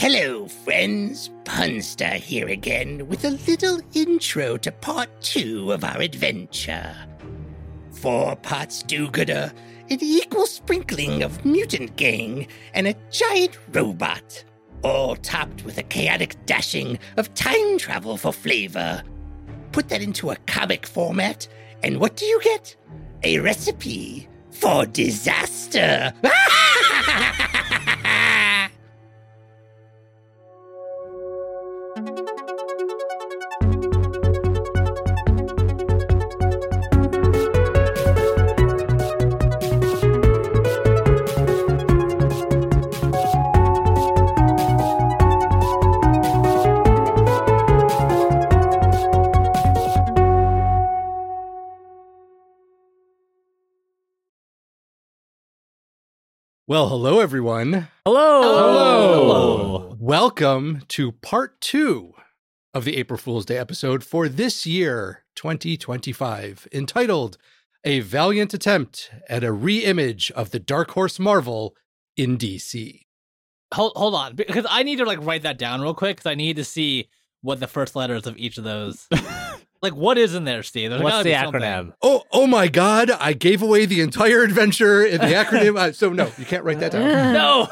Hello, friends. Punstar here again with a little intro to part 2 of our adventure. 4 parts do-gooder, an equal sprinkling of mutant gang, and a giant robot, all topped with a chaotic dashing of time travel for flavor. Put that into a comic format, and what do you get? A recipe for disaster. Well, hello, everyone. Hello. Welcome to part 2 of the April Fool's Day episode for this year, 2025, entitled A Valiant Attempt at a Re-Image of the Dark Horse Marvel in DC. Hold on, because I need to write that down real quick, because I need to see what the first letters of each of those... what is in there, Steve? What's the acronym? Oh my God, I gave away the entire adventure in the acronym. So no, you can't write that down. No!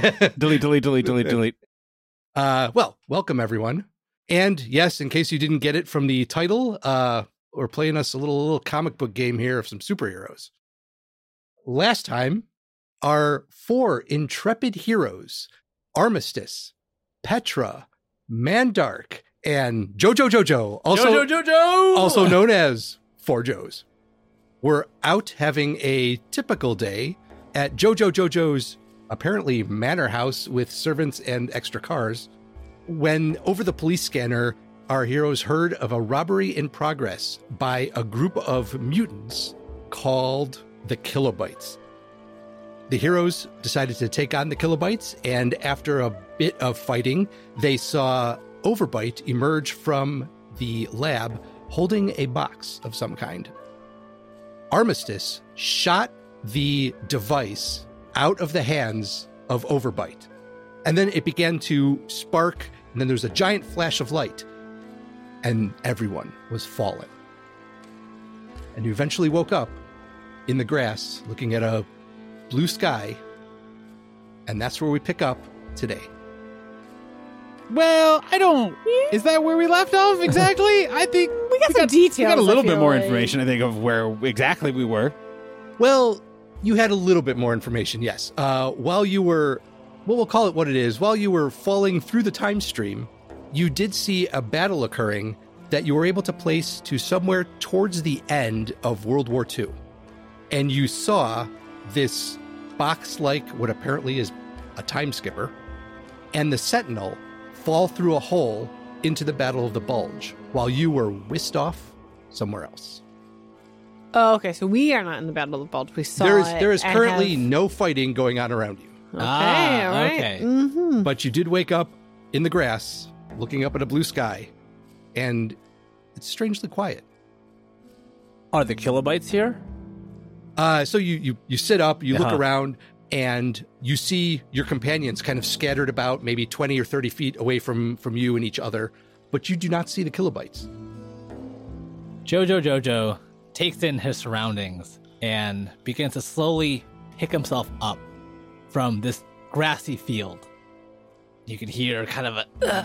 delete. Well, welcome everyone. And yes, in case you didn't get it from the title, we're playing us a little comic book game here of some superheroes. Last time, our 4 intrepid heroes, Armistice, Petra, Mandark, and Jojo, also known as 4 Joes, were out having a typical day at Jojo's apparently manor house with servants and extra cars, when over the police scanner, our heroes heard of a robbery in progress by a group of mutants called the Kilobytes. The heroes decided to take on the Kilobytes, and after a bit of fighting, they saw Overbite emerge from the lab holding a box of some kind. Armistice shot the device out of the hands of Overbite, and then it began to spark, and then there was a giant flash of light, and everyone was falling. And you eventually woke up in the grass looking at a blue sky, and that's where we pick up today. Well, is that where we left off exactly? I think we got some details. We got a little bit more information, I think, of where exactly we were. Well, you had a little bit more information, yes. While you were, well, we'll call it what it is, while you were falling through the time stream, you did see a battle occurring that you were able to place to somewhere towards the end of World War II. And you saw this box-like, what apparently is a time skipper, and the Sentinel fall through a hole into the Battle of the Bulge while you were whisked off somewhere else. Oh, okay. So we are not in the Battle of the Bulge. We saw there is currently no fighting going on around you. Okay, all right. Okay. Mm-hmm. But you did wake up in the grass, looking up at a blue sky, and it's strangely quiet. Are the Kilobytes here? So you sit up, you look Uh-huh. around, and you see your companions kind of scattered about maybe 20 or 30 feet away from you and each other, but you do not see the Kilobytes. Jojo takes in his surroundings and begins to slowly pick himself up from this grassy field. You can hear kind of a,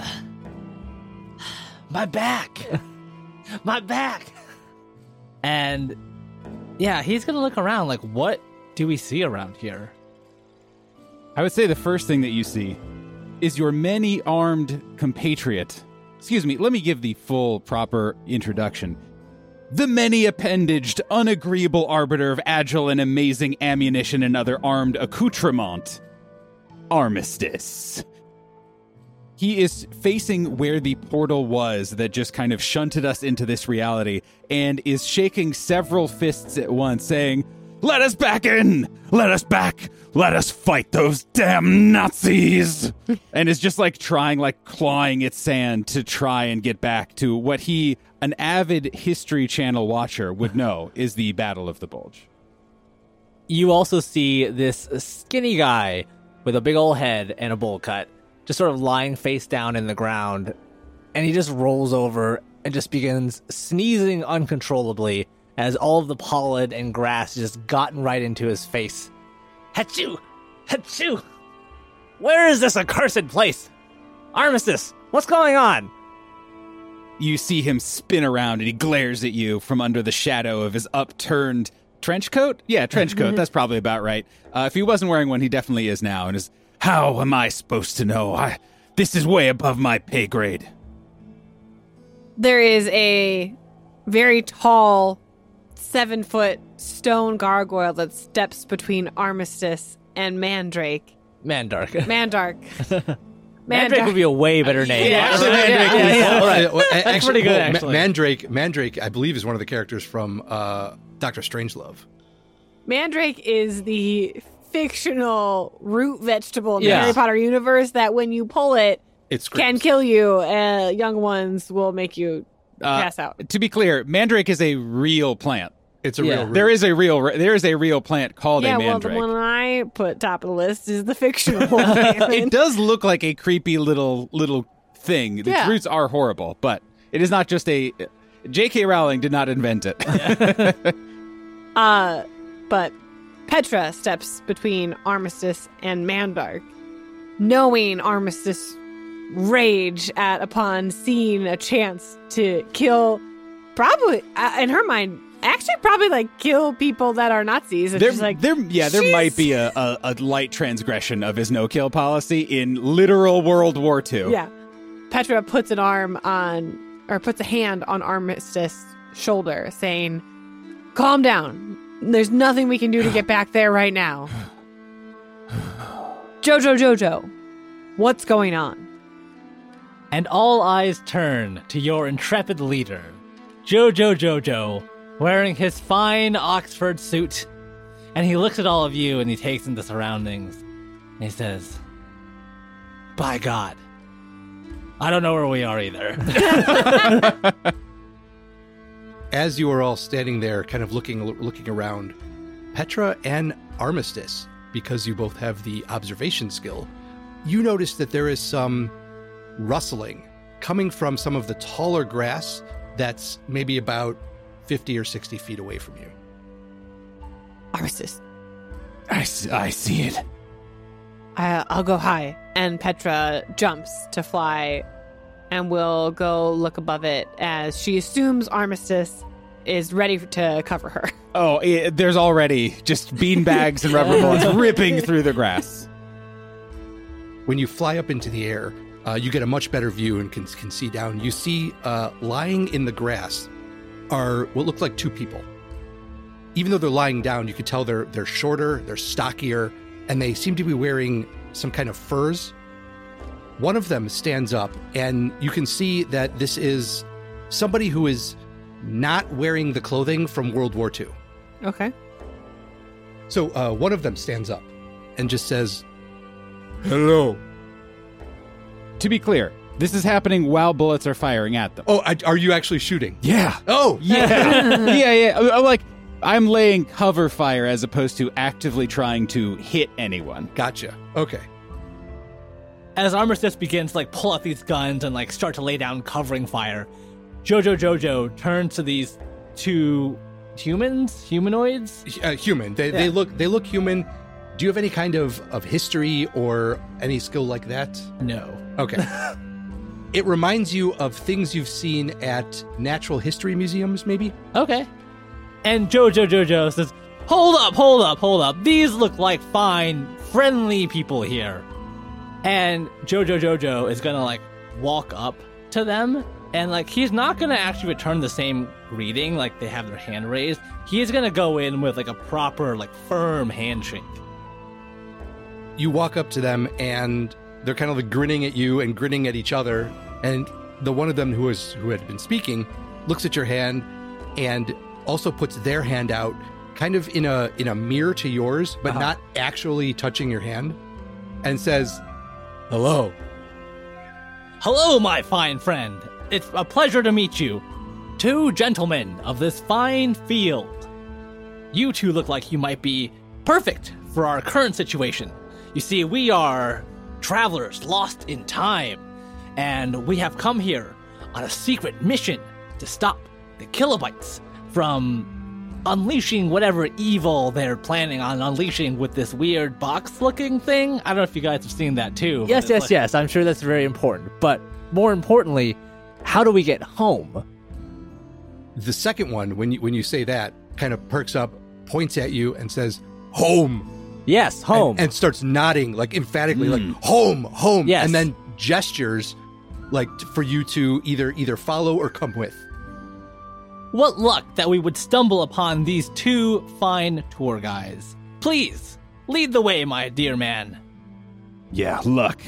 my back, my back. And yeah, he's going to look around like, what do we see around here? I would say the first thing that you see is your many-armed compatriot. Excuse me, let me give the full, proper introduction. The many-appendaged, unagreeable arbiter of agile and amazing ammunition and other armed accoutrement, Armistice. He is facing where the portal was that just kind of shunted us into this reality and is shaking several fists at once, saying, "Let us back in! Let us back! Let us fight those damn Nazis!" And is just clawing at sand to try and get back to what he, an avid History Channel watcher, would know is the Battle of the Bulge. You also see this skinny guy with a big old head and a bowl cut just sort of lying face down in the ground, and he just rolls over and just begins sneezing uncontrollably as all of the pollen and grass just gotten right into his face. Achoo! Achoo! Where is this accursed place? Armistice, what's going on? You see him spin around and he glares at you from under the shadow of his upturned trench coat? Yeah, trench coat. That's probably about right. If he wasn't wearing one, he definitely is now. And is, how am I supposed to know? This is way above my pay grade. There is a very tall 7-foot stone gargoyle that steps between Armistice and Mandrake. Mandark. Mandrake would be a way better name. Actually, That's pretty good, actually. Mandrake, I believe, is one of the characters from Dr. Strangelove. Mandrake is the fictional root vegetable in the Yeah. Harry Potter universe that when you pull it, It's can kill you. Young ones will make you pass out. To be clear, Mandrake is a real plant. It's a Yeah. real root. There is a real plant called Yeah, a well, the mandrake. one I put top of the list is the fictional one. It does look like a creepy little thing. Its Yeah. roots are horrible, but it is not just a... J.K. Rowling did not invent it. But Petra steps between Armistice and Mandark, knowing Armistice rage upon seeing a chance to kill, probably in her mind, actually probably like kill people that are Nazis. And she's like, there might be a light transgression of his no-kill policy in literal World War II. yeah. Petra puts puts a hand on Armistice's shoulder, saying, "Calm down. There's nothing we can do to get back there right now. Jojo, what's going on?" And all eyes turn to your intrepid leader, Jojo, wearing his fine Oxford suit. And he looks at all of you and he takes in the surroundings. And he says, "By God, I don't know where we are either." As you are all standing there, kind of looking around, Petra and Armistice, because you both have the observation skill, you notice that there is some rustling coming from some of the taller grass that's maybe about 50 or 60 feet away from you. Armistice, I see it. I'll go high. And Petra jumps to fly and will go look above it as she assumes Armistice is ready to cover her. Oh, there's already just beanbags and rubber bullets ripping through the grass. When you fly up into the air, you get a much better view and can see down. You see lying in the grass are what look like two people. Even though they're lying down, you can tell they're shorter, they're stockier, and they seem to be wearing some kind of furs. One of them stands up, and you can see that this is somebody who is not wearing the clothing from World War II. Okay. So one of them stands up and just says, "Hello." To be clear, this is happening while bullets are firing at them. Oh, are you actually shooting? Yeah. Oh, Yeah. yeah. I'm like, I'm laying cover fire as opposed to actively trying to hit anyone. gotcha. Okay. As Armistice begins to pull out these guns and start to lay down covering fire, Jojo turns to these two humanoids. Human. They look human. Do you have any kind of history or any skill like that? No. Okay. It reminds you of things you've seen at natural history museums, maybe? Okay. And Jojo says, Hold up. These look like fine, friendly people here. And Jojo is gonna walk up to them, and he's not gonna actually return the same greeting, they have their hand raised. He's gonna go in with a proper, firm handshake. You walk up to them, and they're kind of grinning at you and grinning at each other. And the one of them who had been speaking looks at your hand and also puts their hand out, kind of in a mirror to yours, but not actually touching your hand, and says, "Hello." Hello, my fine friend. It's a pleasure to meet you. Two gentlemen of this fine field. You two look like you might be perfect for our current situation. You see, we are travelers lost in time, and we have come here on a secret mission to stop the Kilobytes from unleashing whatever evil they're planning on unleashing with this weird box-looking thing. I don't know if you guys have seen that too. Yes. I'm sure that's very important. But more importantly, how do we get home? The second one, when you say that, kind of perks up, points at you, and says, "Home." Yes, home. And starts nodding, like emphatically, like home. Yes. And then gestures, like for you to either follow or come with. What luck that we would stumble upon these two fine tour guides. Please, lead the way, my dear man. Yeah, luck.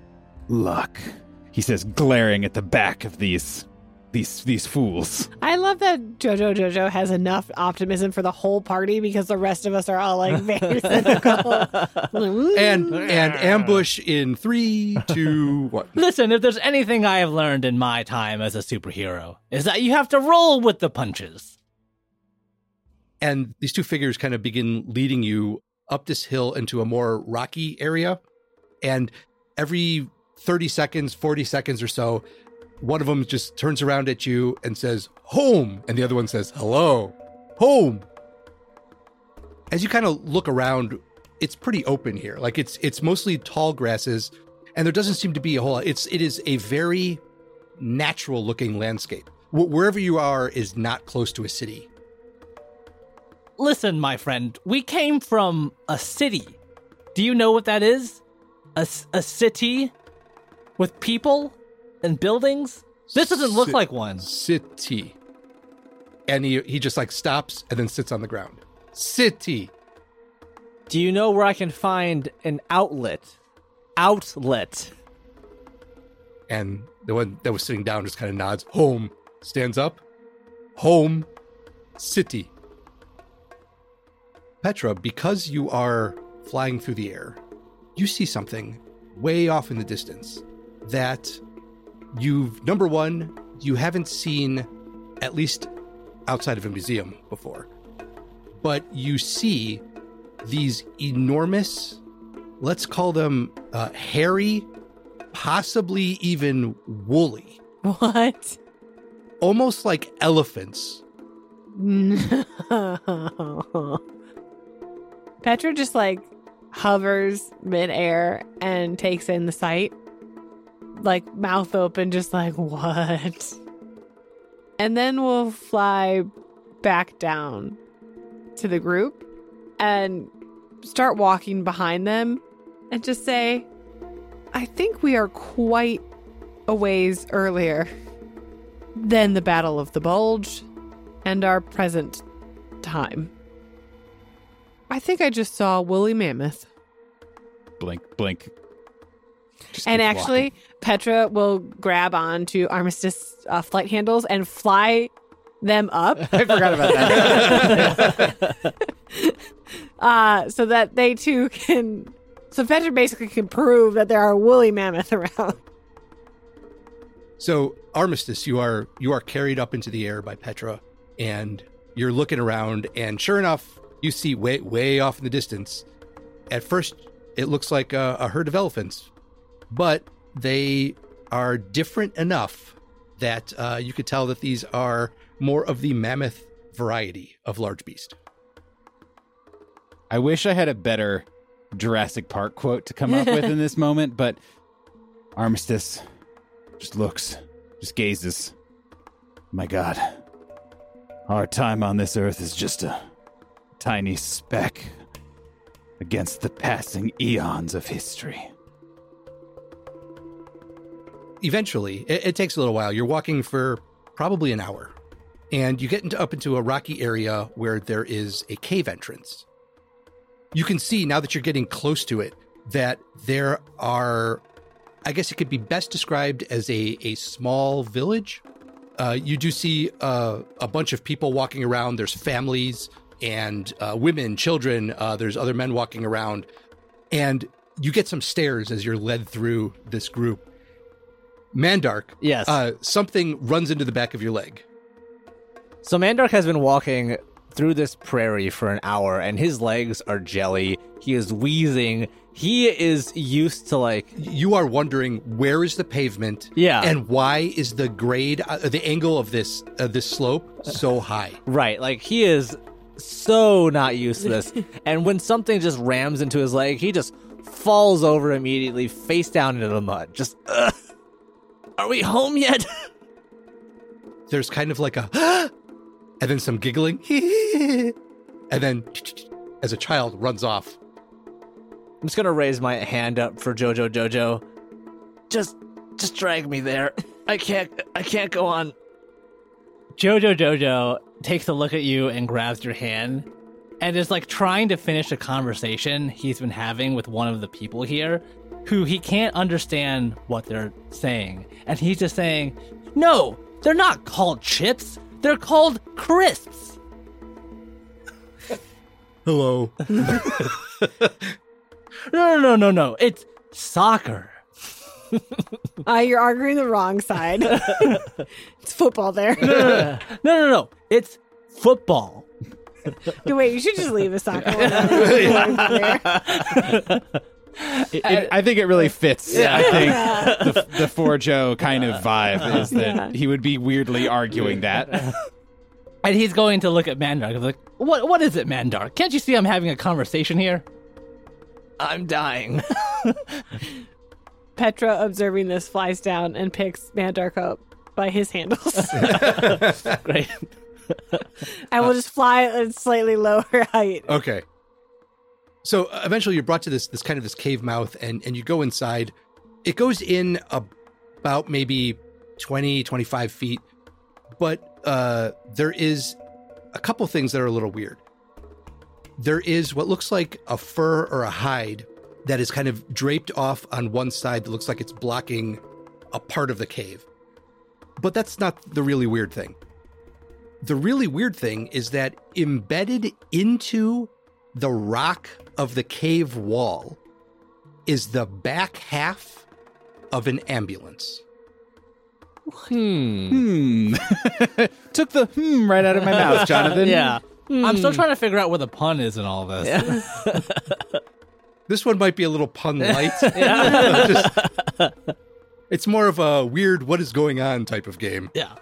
He says, glaring at the back of these fools. I love that Jojo has enough optimism for the whole party because the rest of us are all like very cynical. And ambush in 3, 2, 1. Listen, if there's anything I have learned in my time as a superhero, is that you have to roll with the punches. And these two figures kind of begin leading you up this hill into a more rocky area. And every 30 seconds, 40 seconds or so, one of them just turns around at you and says, "Home." And the other one says, "Hello, home." As you kind of look around, it's pretty open here. Like it's mostly tall grasses, and there doesn't seem to be a whole lot. It is a very natural looking landscape. Wherever you are is not close to a city. Listen, my friend, we came from a city. Do you know what that is? A city with people and buildings? This doesn't look like one. City. And he just like stops and then sits on the ground. City. Do you know where I can find an outlet? Outlet. And the one that was sitting down just kind of nods. Home. Stands up. Home. City. Petra, because you are flying through the air, you see something way off in the distance that number one, you haven't seen, at least outside of a museum before. But you see these enormous, let's call them hairy, possibly even woolly. What? Almost like elephants. No. Petra just like hovers midair and takes in the sight. Like mouth open, just like, what? And then we'll fly back down to the group and start walking behind them and just say, I think we are quite a ways earlier than the Battle of the Bulge and our present time. I think I just saw a woolly mammoth. Blink. And keep actually, walking. Petra will grab onto Armistice flight handles and fly them up. I forgot about that. So that they too can... So Petra basically can prove that there are woolly mammoth around. So Armistice, you are carried up into the air by Petra, and you're looking around, and sure enough, you see way off in the distance. At first, it looks like a herd of elephants, but they are different enough that you could tell that these are more of the mammoth variety of large beast. I wish I had a better Jurassic Park quote to come up with in this moment, but Armistice just looks, just gazes. My God, our time on this earth is just a tiny speck against the passing eons of history. Eventually, it takes a little while. You're walking for probably an hour, and you get up into a rocky area where there is a cave entrance. You can see, now that you're getting close to it, that there are, I guess it could be best described as a small village. You do see a bunch of people walking around. There's families and women, children. There's other men walking around. And you get some stares as you're led through this group. Mandark, Yes. Something runs into the back of your leg. So Mandark has been walking through this prairie for an hour, and his legs are jelly. He is wheezing. He is used to like. You are wondering where is the pavement? Yeah. And why is the grade, the angle of this slope so high? Right, like he is so not used to this. And when something just rams into his leg, he just falls over immediately, face down into the mud. Just, are we home yet? There's kind of like a, and then some giggling, and then as a child runs off. I'm just gonna raise my hand up for Jojo. Just drag me there. I can't go on. Jojo takes a look at you and grabs your hand and is like trying to finish a conversation he's been having with one of the people here who he can't understand what they're saying. And he's just saying, no, they're not called chips. They're called crisps. Hello. No. It's soccer. You're arguing the wrong side. It's football there. No. It's football. Wait, you should just leave the soccer one there. I think it really fits. Yeah. I think the Forjo kind of vibe is that he would be weirdly arguing that. And he's going to look at Mandark. Like, what is it, Mandark? Can't you see I'm having a conversation here? I'm dying. Petra, observing this, flies down and picks Mandark up by his handles. Great. I will just fly at a slightly lower height. Okay. So eventually you're brought to this kind of this cave mouth, and you go inside. It goes in about maybe 20, 25 feet, but there is a couple things that are a little weird. There is what looks like a fur or a hide that is kind of draped off on one side that looks like it's blocking a part of the cave. But that's not the really weird thing. The really weird thing is that embedded into the rock of the cave wall is the back half of an ambulance. Took the right out of my mouth, Jonathan. Yeah. I'm still trying to figure out where the pun is in all this. Yeah. This one might be a little pun light. It's more of a weird what is going on type of game. Yeah.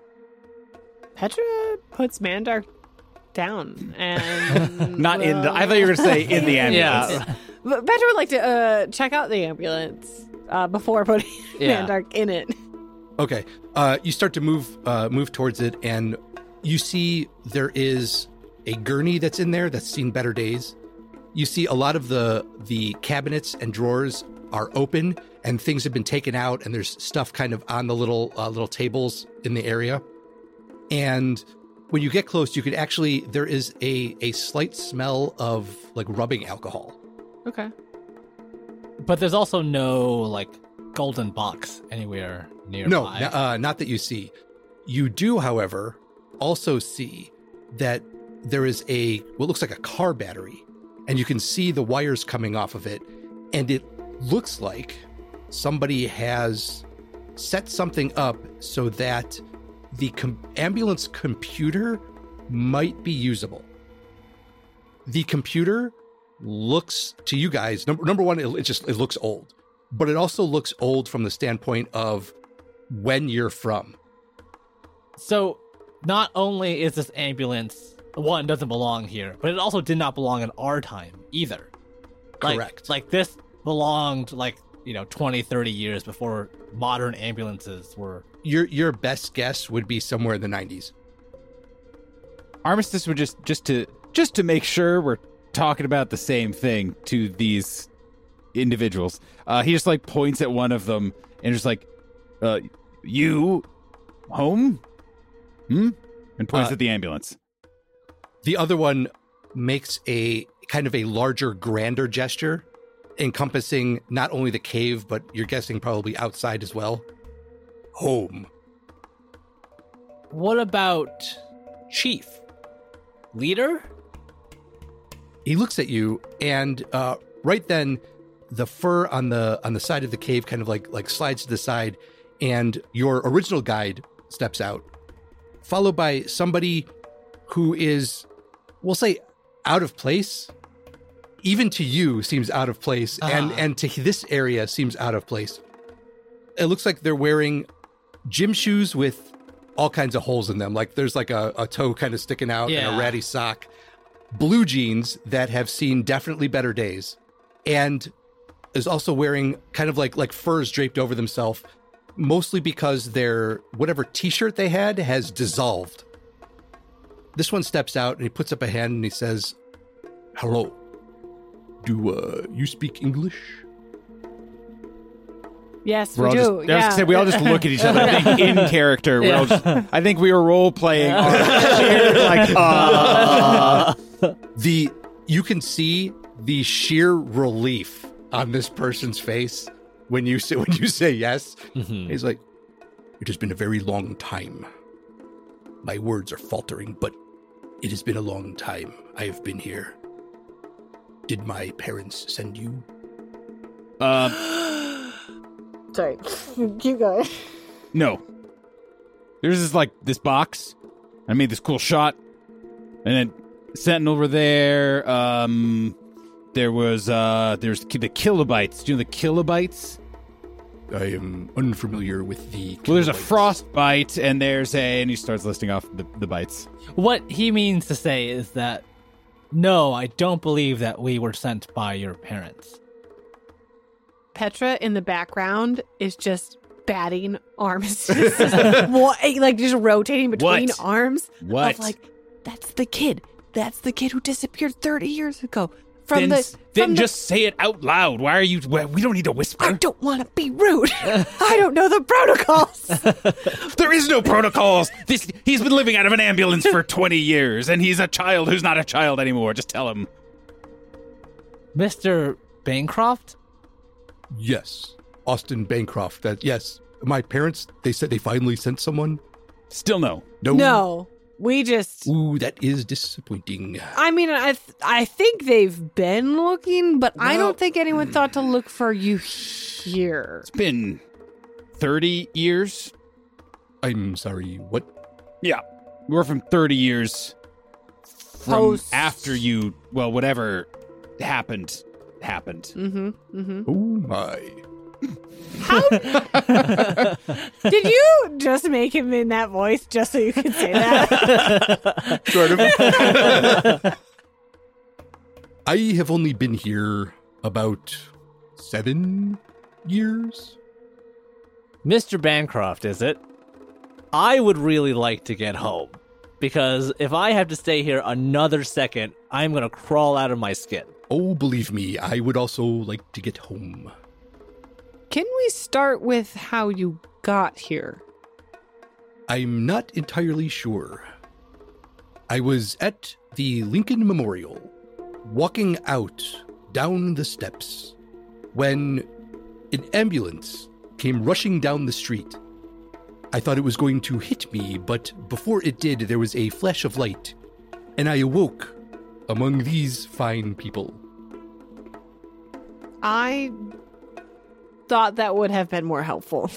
Petra puts Mandark down and Not in the, I thought you were going to say in the ambulance. Yeah. But Petra would like to check out the ambulance before putting Mandark in it. Okay. You start to move towards it, and you see there is a gurney that's in there that's seen better days. You see a lot of the cabinets and drawers are open, and things have been taken out, and there's stuff kind of on the little tables in the area. And when you get close, you could actually, there is a slight smell of like rubbing alcohol. Okay. But there's also no like golden box anywhere nearby. No, not that you see. You do, however, also see that there is what looks like a car battery, and you can see the wires coming off of it, and it looks like somebody has set something up so that the ambulance computer might be usable. The computer looks to you guys, number one, it looks old, but it also looks old from the standpoint of when you're from. So not only is this ambulance, one, doesn't belong here, but it also did not belong in our time either. Correct. Like this belonged 20, 30 years before modern ambulances were. Your best guess would be somewhere in the 90s. Armistice would just to make sure we're talking about the same thing to these individuals. He just like points at one of them and just like, you home? And points at the ambulance. The other one makes a kind of a larger, grander gesture, encompassing not only the cave, but you're guessing probably outside as well. Home. What about Chief? Leader? He looks at you, and right then, the fur on the side of the cave kind of like slides to the side, and your original guide steps out, followed by somebody who is we'll say out of place. Even to you seems out of place, and to this area seems out of place. It looks like they're wearing gym shoes with all kinds of holes in them. Like there's like a toe kind of sticking out and a ratty sock. Blue jeans that have seen definitely better days. And is also wearing kind of like furs draped over themselves, mostly because their whatever t-shirt they had has dissolved. This one steps out and he puts up a hand and he says, "Hello. Do you speak English?" Yes, We're we all do. just, I was gonna say, we all just look at each other. I think in character. We're all just, I think we were role playing. You can see the sheer relief on this person's face when you say yes. Mm-hmm. He's like, "It has been a very long time. My words are faltering, but it has been a long time. I have been here. Did my parents send you?" Sorry. Keep going. No. There's this box. I made this cool shot. And then Sentinel over there. There's the kilobytes. Do you know the kilobytes? I am unfamiliar with the kilobytes. Well, there's a frostbite, and and he starts listing off the bytes. What he means to say is that, no, I don't believe that we were sent by your parents. Petra in the background is just batting Armistice. Just rotating between What? arms. What? Of that's the kid. That's the kid who disappeared 30 years ago. Then just say it out loud. Why are you... We don't need to whisper. I don't want to be rude. I don't know the protocols. There is no protocols. He's been living out of an ambulance for 20 years, and he's a child who's not a child anymore. Just tell him. Mr. Bancroft? Yes. Austin Bancroft. Yes. My parents, they said they finally sent someone. Still no. No. We just... Ooh, that is disappointing. I mean, I think they've been looking, but I don't think anyone thought to look for you here. It's been 30 years. I'm sorry, what? Yeah. We're from 30 years from after you, whatever happened. Mm-hmm. Oh, my. How did you just make him in that voice just so you could say that? Sort of. I have only been here about 7 years. Mr. Bancroft, is it? I would really like to get home, because if I have to stay here another second, I'm going to crawl out of my skin. Oh, believe me, I would also like to get home. Can we start with how you got here? I'm not entirely sure. I was at the Lincoln Memorial, walking out down the steps, when an ambulance came rushing down the street. I thought it was going to hit me, but before it did, there was a flash of light, and I awoke among these fine people. I thought that would have been more helpful.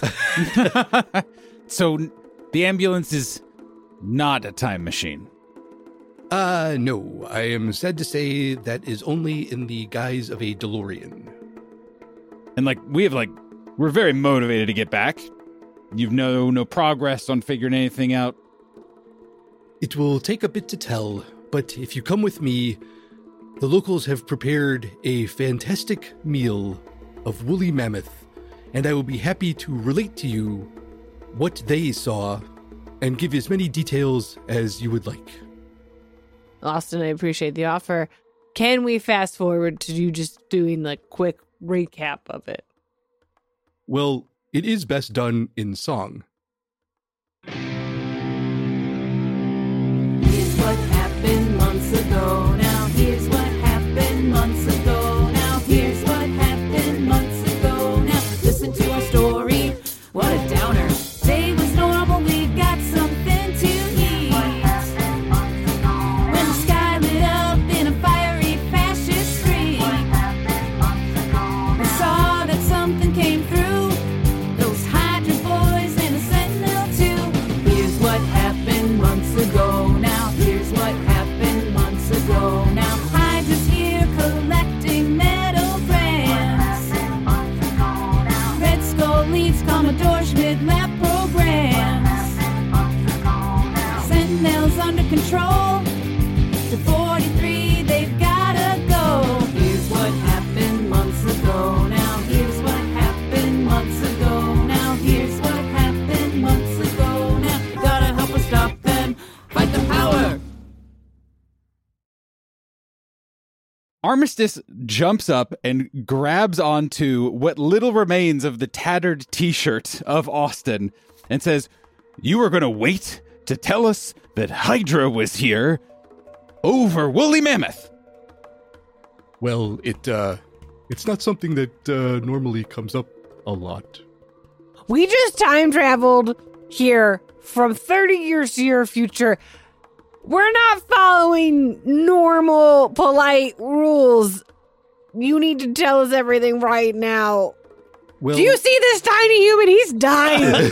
So the ambulance is not a time machine. No. I am sad to say that is only in the guise of a DeLorean. And we're very motivated to get back. You've no progress on figuring anything out. It will take a bit to tell, but if you come with me, the locals have prepared a fantastic meal of woolly mammoth, and I will be happy to relate to you what they saw and give as many details as you would like. Austin, I appreciate the offer. Can we fast forward to you just doing a quick recap of it? Well, it is best done in song. Here's what happened months ago. Now here's what happened months ago. Now here's what happened months ago. Now listen to our story. What a downer. Day was normal, we got something to eat. When the sky lit up in a fiery fascist street, we saw that something came through. Those Hydra boys and the Armistice jumps up and grabs onto what little remains of the tattered t-shirt of Austin and says, "You were going to wait to tell us that Hydra was here over Woolly Mammoth." Well, it's not something that normally comes up a lot. We just time traveled here from 30 years to your future. We're not following normal, polite rules. You need to tell us everything right now. Well, Do you see this tiny human? He's dying.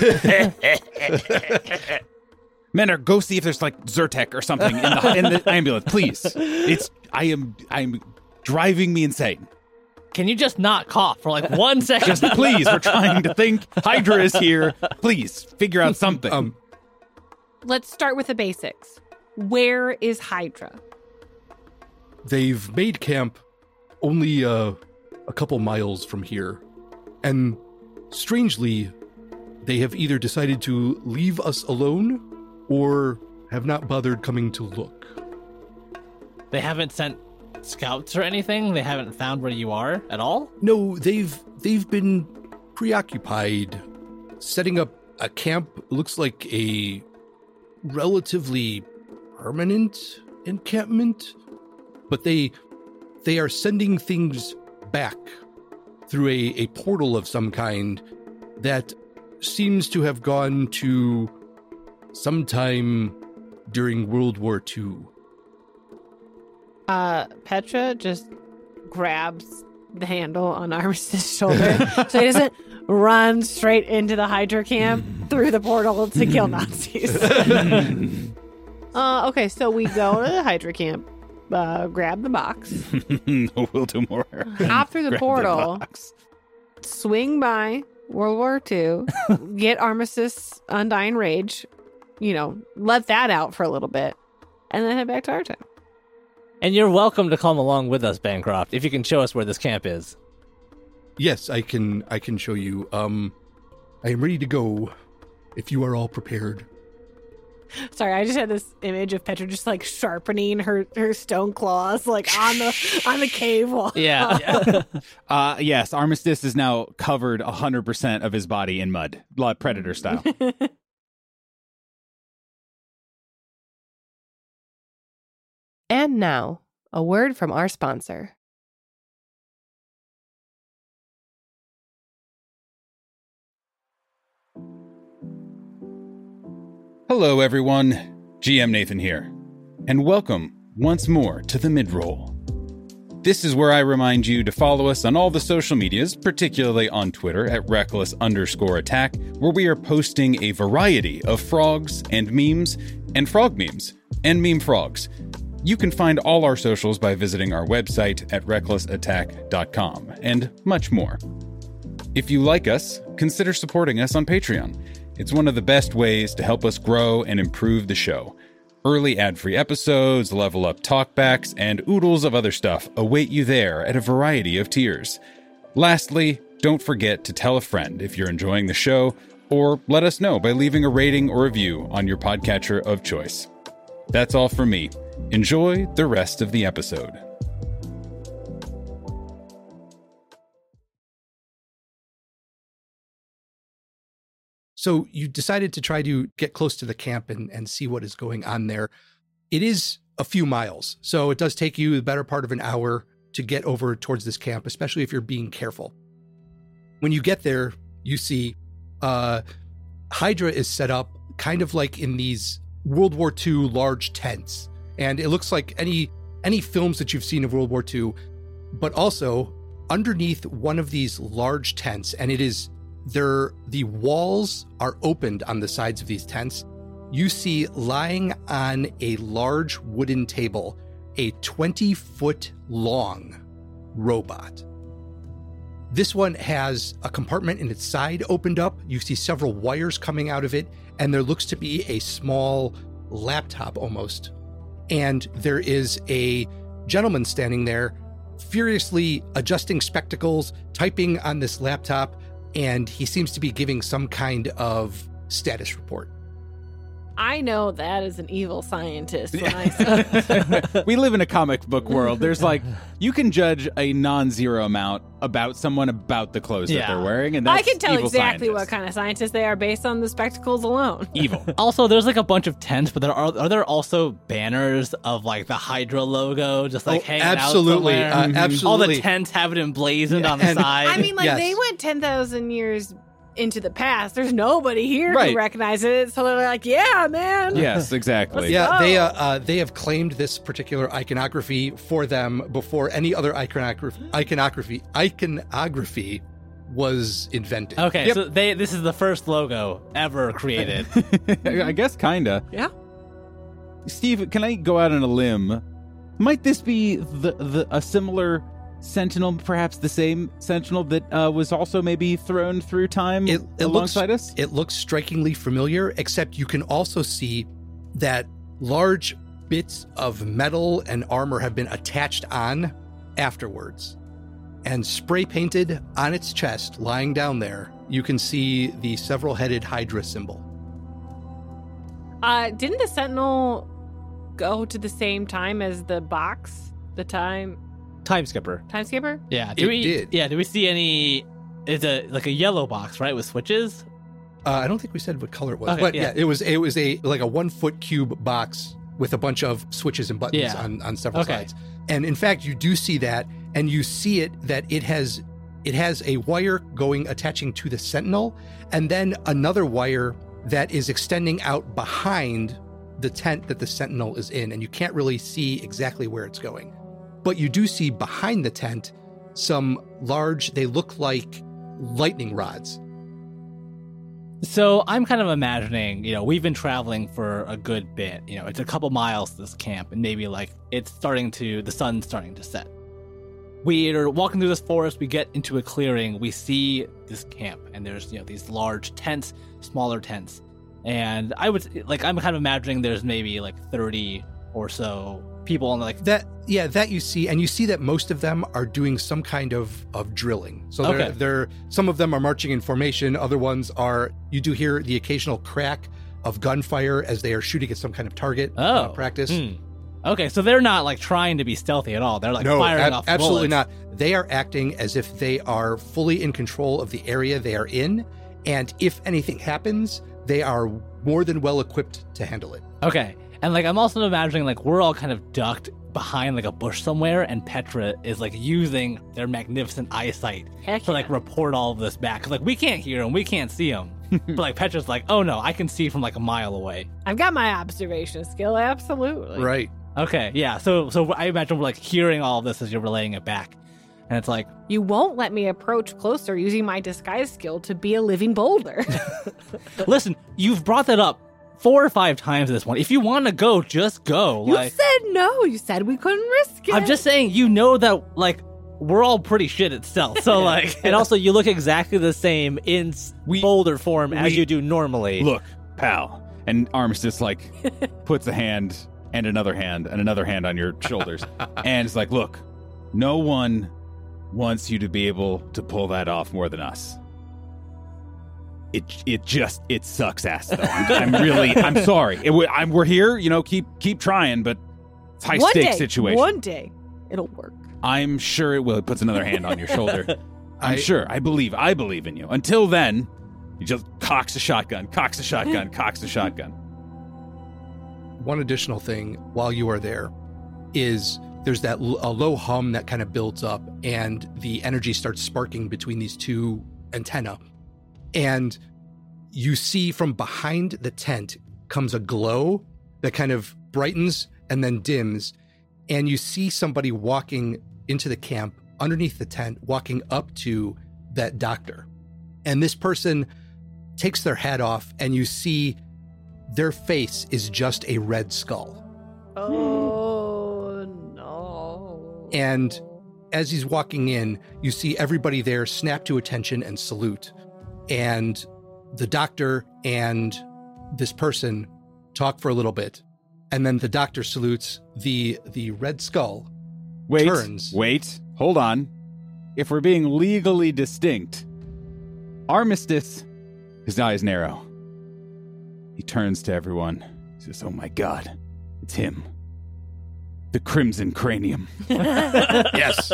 Menor, go see if there's like Zyrtec or something in the ambulance, please. I'm driving me insane. Can you just not cough for like 1 second? Just please, we're trying to think. Hydra is here. Please figure out something. Let's start with the basics. Where is Hydra? They've made camp only a couple miles from here. And strangely, they have either decided to leave us alone or have not bothered coming to look. They haven't sent scouts or anything? They haven't found where you are at all? No, they've been preoccupied setting up a camp. Looks like a relatively permanent encampment, but they are sending things back through a portal of some kind that seems to have gone to sometime during World War II. Petra just grabs the handle on Armistice's shoulder so he doesn't run straight into the Hydra camp through the portal to kill Nazis. Okay, so we go to the Hydra camp, grab the box, We'll do more. hop through the Grab portal, box. swing by World War II, get Armistice Undying Rage, let that out for a little bit, and then head back to our town. And you're welcome to come along with us, Bancroft, if you can show us where this camp is. Yes, I can show you. I am ready to go if you are all prepared. Sorry, I just had this image of Petra just like sharpening her stone claws like on the cave wall. Yeah. Yes, Armistice is now covered 100% of his body in mud, like Predator style. And now, a word from our sponsor. Hello, everyone. GM Nathan here, and welcome once more to the Midroll. This is where I remind you to follow us on all the social medias, particularly on Twitter at reckless_attack, where we are posting a variety of frogs and memes, and frog memes, and meme frogs. You can find all our socials by visiting our website at recklessattack.com, and much more. If you like us, consider supporting us on Patreon. It's one of the best ways to help us grow and improve the show. Early ad-free episodes, level up talkbacks, and oodles of other stuff await you there at a variety of tiers. Lastly, don't forget to tell a friend if you're enjoying the show, or let us know by leaving a rating or review on your podcatcher of choice. That's all from me. Enjoy the rest of the episode. So you decided to try to get close to the camp and see what is going on there. It is a few miles, so it does take you the better part of an hour to get over towards this camp, especially if you're being careful. When you get there, you see Hydra is set up kind of like in these World War II large tents. And it looks like any films that you've seen of World War II, but also underneath one of these large tents, and the walls are opened on the sides of these tents. You see lying on a large wooden table, a 20-foot long robot. This one has a compartment in its side opened up. You see several wires coming out of it, and there looks to be a small laptop almost. And there is a gentleman standing there, furiously adjusting spectacles, typing on this laptop, and he seems to be giving some kind of status report. I know that is an evil scientist when I saw We live in a comic book world. There's like, you can judge a non-zero amount about someone about the clothes that Yeah. they're wearing, and that's I can tell evil exactly what scientists. kind of scientists they are based on the spectacles alone. Evil. Also, there's like a bunch of tents, but are there also banners of like the Hydra logo just like hanging absolutely, out somewhere? All absolutely. the tents have it emblazoned on the and- side. I mean, like, Yes. they went 10,000 years into the past. There's nobody here Right. who recognizes it. So they're like, yeah, man. Yes, exactly. Yeah, they have claimed this particular iconography for them before any other iconography was invented. Okay, Yep. so this is the first logo ever created. I guess kinda. Yeah. Steve, can I go out on a limb? Might this be a similar Sentinel, perhaps the same Sentinel that was also maybe thrown through time alongside us? It looks strikingly familiar, except you can also see that large bits of metal and armor have been attached on afterwards. And spray painted on its chest, lying down there, you can see the several-headed Hydra symbol. Didn't the Sentinel go to the same time as the box? The time Timeskipper. skipper? Yeah. It did. Yeah. Do we see any? It's like a yellow box, right, with switches? I don't think we said what color it was, Okay, but yeah. it was a 1 foot cube box with a bunch of switches and buttons Yeah. on several Okay. sides. And in fact, you do see that, and you see it that it has a wire attaching to the Sentinel, and then another wire that is extending out behind the tent that the Sentinel is in, and you can't really see exactly where it's going. But you do see behind the tent some large, they look like lightning rods. So I'm kind of imagining, we've been traveling for a good bit. It's a couple miles to this camp, and maybe like the sun's starting to set. We are walking through this forest. We get into a clearing. We see this camp, and there's these large tents, smaller tents, and I'm kind of imagining there's maybe like 30 or so people on like That you see, and you see that most of them are doing some kind of drilling. So they're some of them are marching in formation. Other ones are, you do hear the occasional crack of gunfire as they are shooting at some kind of target practice. Okay, so they're not like trying to be stealthy at all. They're like firing off absolutely bullets. not. They are acting as if they are fully in control of the area they are in, and if anything happens, they are more than well equipped to handle it. Okay. And like I'm also imagining like we're all kind of ducked behind like a bush somewhere, and Petra is like using their magnificent eyesight Heck to like yeah. report all of this back. 'Cause like we can't hear him, we can't see him. But like Petra's like, oh no, I can see from like a mile away. I've got my observation skill, absolutely. Right. Okay, yeah. So I imagine we're like hearing all of this as you're relaying it back. And it's like, You won't let me approach closer using my disguise skill to be a living boulder. listen, you've brought that up 4 or 5 times this one. If you want to go, just go. You Like said no. You said we couldn't risk it. I'm just saying, that like we're all pretty shit at stealth. So like, And also, you look exactly the same in boulder form as you do normally. Look, pal. And Armistice like puts a hand and another hand on your shoulders. And it's like, look, no one wants you to be able to pull that off more than us. It sucks ass though. I'm sorry. We're here, keep trying, but it's high stakes situation. One day, it'll work. I'm sure it will. It puts another hand on your shoulder. I'm sure. I believe in you. Until then, he just cocks a shotgun. One additional thing while you are there is there's a low hum that kind of builds up, and the energy starts sparking between these two antennae. And you see from behind the tent comes a glow that kind of brightens and then dims. And you see somebody walking into the camp underneath the tent, walking up to that doctor. And this person takes their hat off, and you see their face is just a red skull. Oh, no. And as he's walking in, you see everybody there snap to attention and salute. And the doctor and this person talk for a little bit. And then the doctor salutes. The red skull turns. Wait, hold on. If we're being legally distinct, Armistice, his eyes narrow. He turns to everyone. He says, "Oh my God, it's him. The Crimson Cranium." Yes.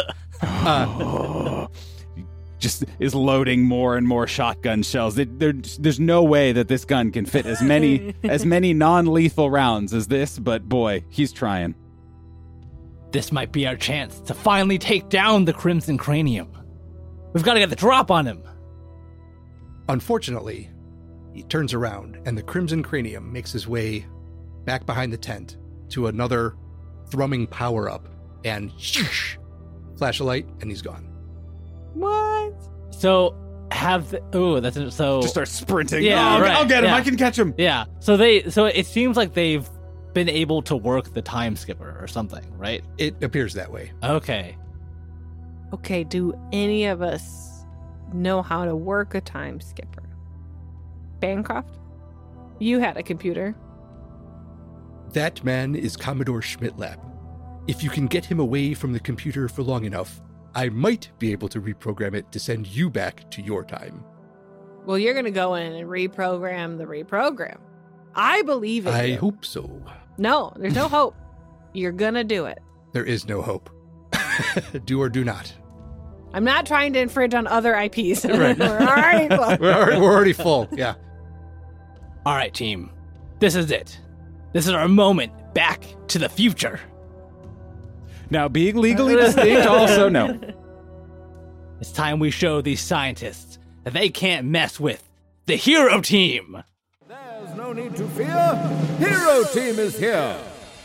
Just is loading more and more shotgun shells. There's no way that this gun can fit as many non-lethal rounds as this, but boy, he's trying. This might be our chance to finally take down the Crimson Cranium. We've got to get the drop on him. Unfortunately, he turns around and the Crimson Cranium makes his way back behind the tent to another thrumming power-up and flash a light and he's gone. What? So that's so. Just start sprinting. Yeah, right, I'll get him. yeah. I can catch him. Yeah. So it seems like they've been able to work the time skipper or something, right? It appears that way. Okay. Okay, do any of us know how to work a time skipper? Bancroft? You had a computer. That man is Commodore Schmidtlap. If you can get him away from the computer for long enough, I might be able to reprogram it to send you back to your time. Well, you're going to go in and reprogram the reprogram. I believe in I you. hope so. No, there's no hope. You're going to do it. There is no hope. Do or do not. I'm not trying to infringe on other IPs. Right. We're already close. We're already full. Yeah. All right, team. This is it. This is our moment back to the future. Now, being legally distinct also, no. It's time we show these scientists that they can't mess with the Hero Team. There's no need to fear. Hero Team is here.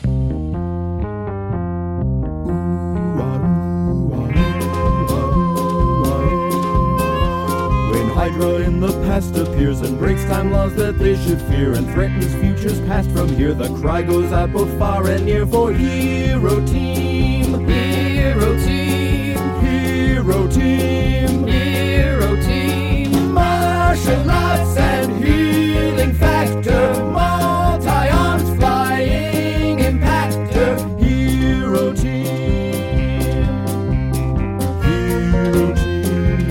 When Hydra in the past appears and breaks time laws that they should fear and threatens futures past from here, the cry goes out both far and near for Hero Team. Hero Team. Hero Team. Hero Team. Martial arts and healing factor. Multi-arms flying impactor. Hero Team. Hero Team.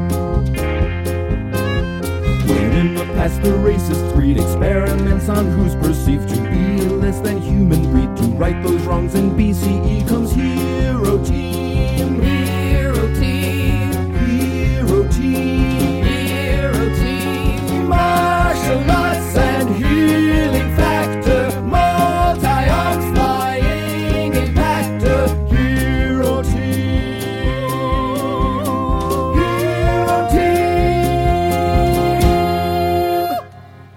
When in the past the races breed experiments on who's perceived to be less than human breed. To right those wrongs in BCE comes Hero Team. Hero Team. Hero Team. Hero Team. Martial arts and healing factor. Multi-arms flying impactor. Hero Team. Hero Team.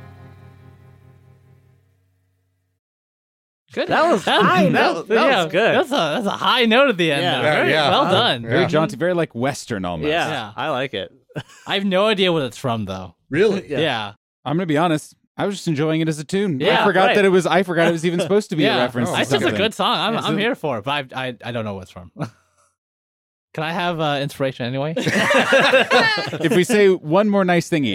Good. That was high. That was good. That's a high note at the end. Yeah. There. Very Yeah. well done. Very jaunty, very like Western almost. Yeah, I like it. I have no idea what it's from though. Really? Yeah. I'm going to be honest. I was just enjoying it as a tune. Yeah, I forgot right. it was even supposed to be a reference to It's something. just a good song. Yeah, I'm so- here for it, but I don't know what it's from. Can I have inspiration anyway? If we say one more nice thing each.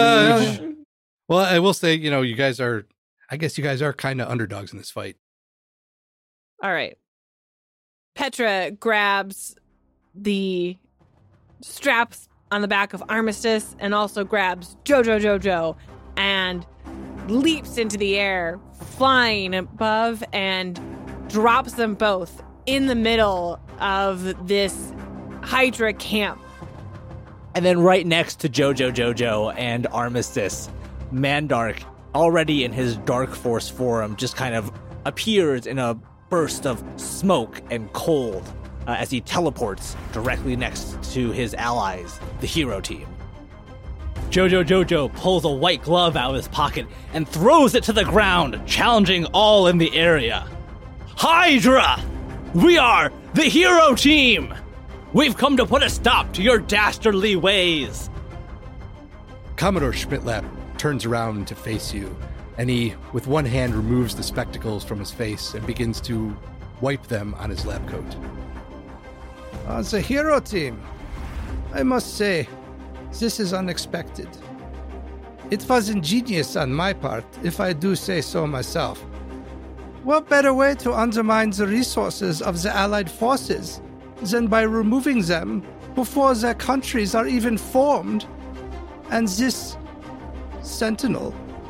Well, I will say, you guys are kind of underdogs in this fight. All right. Petra grabs the straps on the back of Armistice and also grabs Jojo and leaps into the air, flying above, and drops them both in the middle of this Hydra camp. And then right next to Jojo and Armistice, Mandark, already in his Dark Force form, just kind of appears in a burst of smoke and cold as he teleports directly next to his allies, the Hero Team. Jojo pulls a white glove out of his pocket and throws it to the ground, challenging all in the area. Hydra! We are the Hero Team! We've come to put a stop to your dastardly ways! Commodore Schmidtlap turns around to face you, and he, with one hand, removes the spectacles from his face and begins to wipe them on his lab coat. The Hero Team. I must say, this is unexpected. It was ingenious on my part, if I do say so myself. What better way to undermine the resources of the Allied forces than by removing them before their countries are even formed? And this Sentinel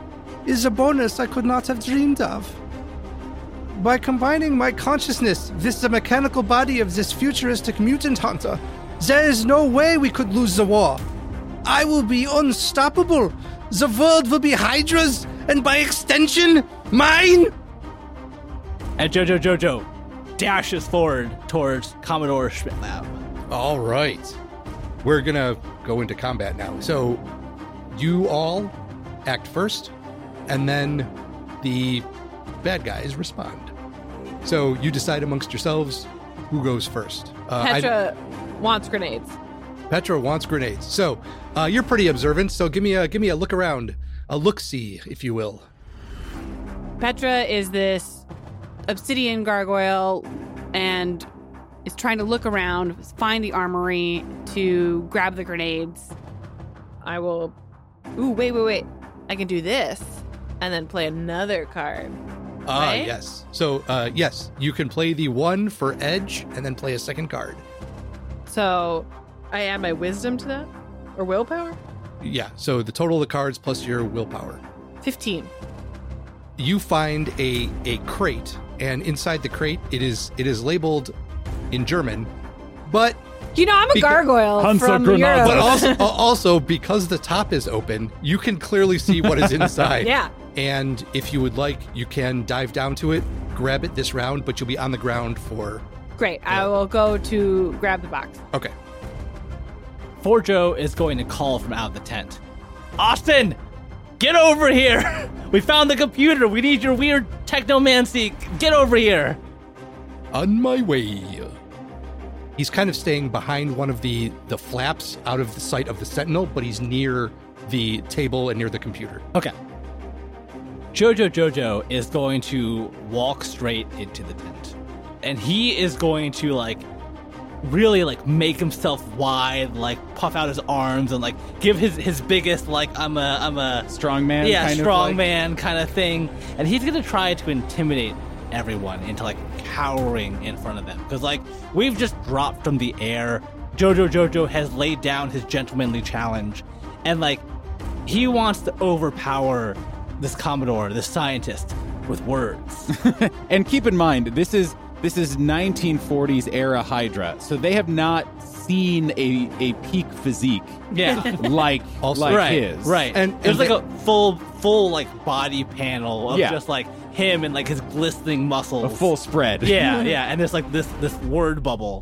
is a bonus I could not have dreamed of. By combining my consciousness with the mechanical body of this futuristic mutant hunter, there is no way we could lose the war. I will be unstoppable. The world will be Hydra's, and by extension, mine. And Jojo dashes forward towards Commodore Schmidt-Lab. All right. We're going to go into combat now. So you all act first, and then the bad guys respond. So you decide amongst yourselves who goes first. Petra wants grenades. Petra wants grenades. So you're pretty observant, so give me a look around. A look-see, if you will. Petra is this obsidian gargoyle and is trying to look around, find the armory to grab the grenades. I will... Ooh, wait. I can do this and then play another card. Right? Yes. So, yes, you can play the one for edge and then play a second card. So I add my wisdom to that? Or willpower? Yeah, so the total of the cards plus your willpower. 15. You find a crate, and inside the crate, it is labeled in German, but... You know, I'm a gargoyle from Grenade. Europe. But also, because the top is open, you can clearly see what is inside. Yeah. And if you would like, you can dive down to it, grab it this round, but you'll be on the ground for... Great. I will go to grab the box. Okay. Forjo is going to call from out of the tent. Austin, get over here! We found the computer. We need your weird technomancy. Get over here. On my way. He's kind of staying behind one of the flaps out of the sight of the sentinel, but he's near the table and near the computer. Okay. Jojo is going to walk straight into the tent. And he is going to, really, make himself wide, puff out his arms and, give his biggest, I'm a... Strongman? Yeah, kind strongman kind of thing. And he's going to try to intimidate everyone into, cowering in front of them. Because, we've just dropped from the air. Jojo has laid down his gentlemanly challenge. And, he wants to overpower this Commodore, this scientist, with words. And keep in mind, this is 1940s era Hydra, so they have not seen a peak physique. Yeah, like his. Right. And there's a full body panel of just him and his glistening muscles. A full spread. Yeah. And there's this word bubble.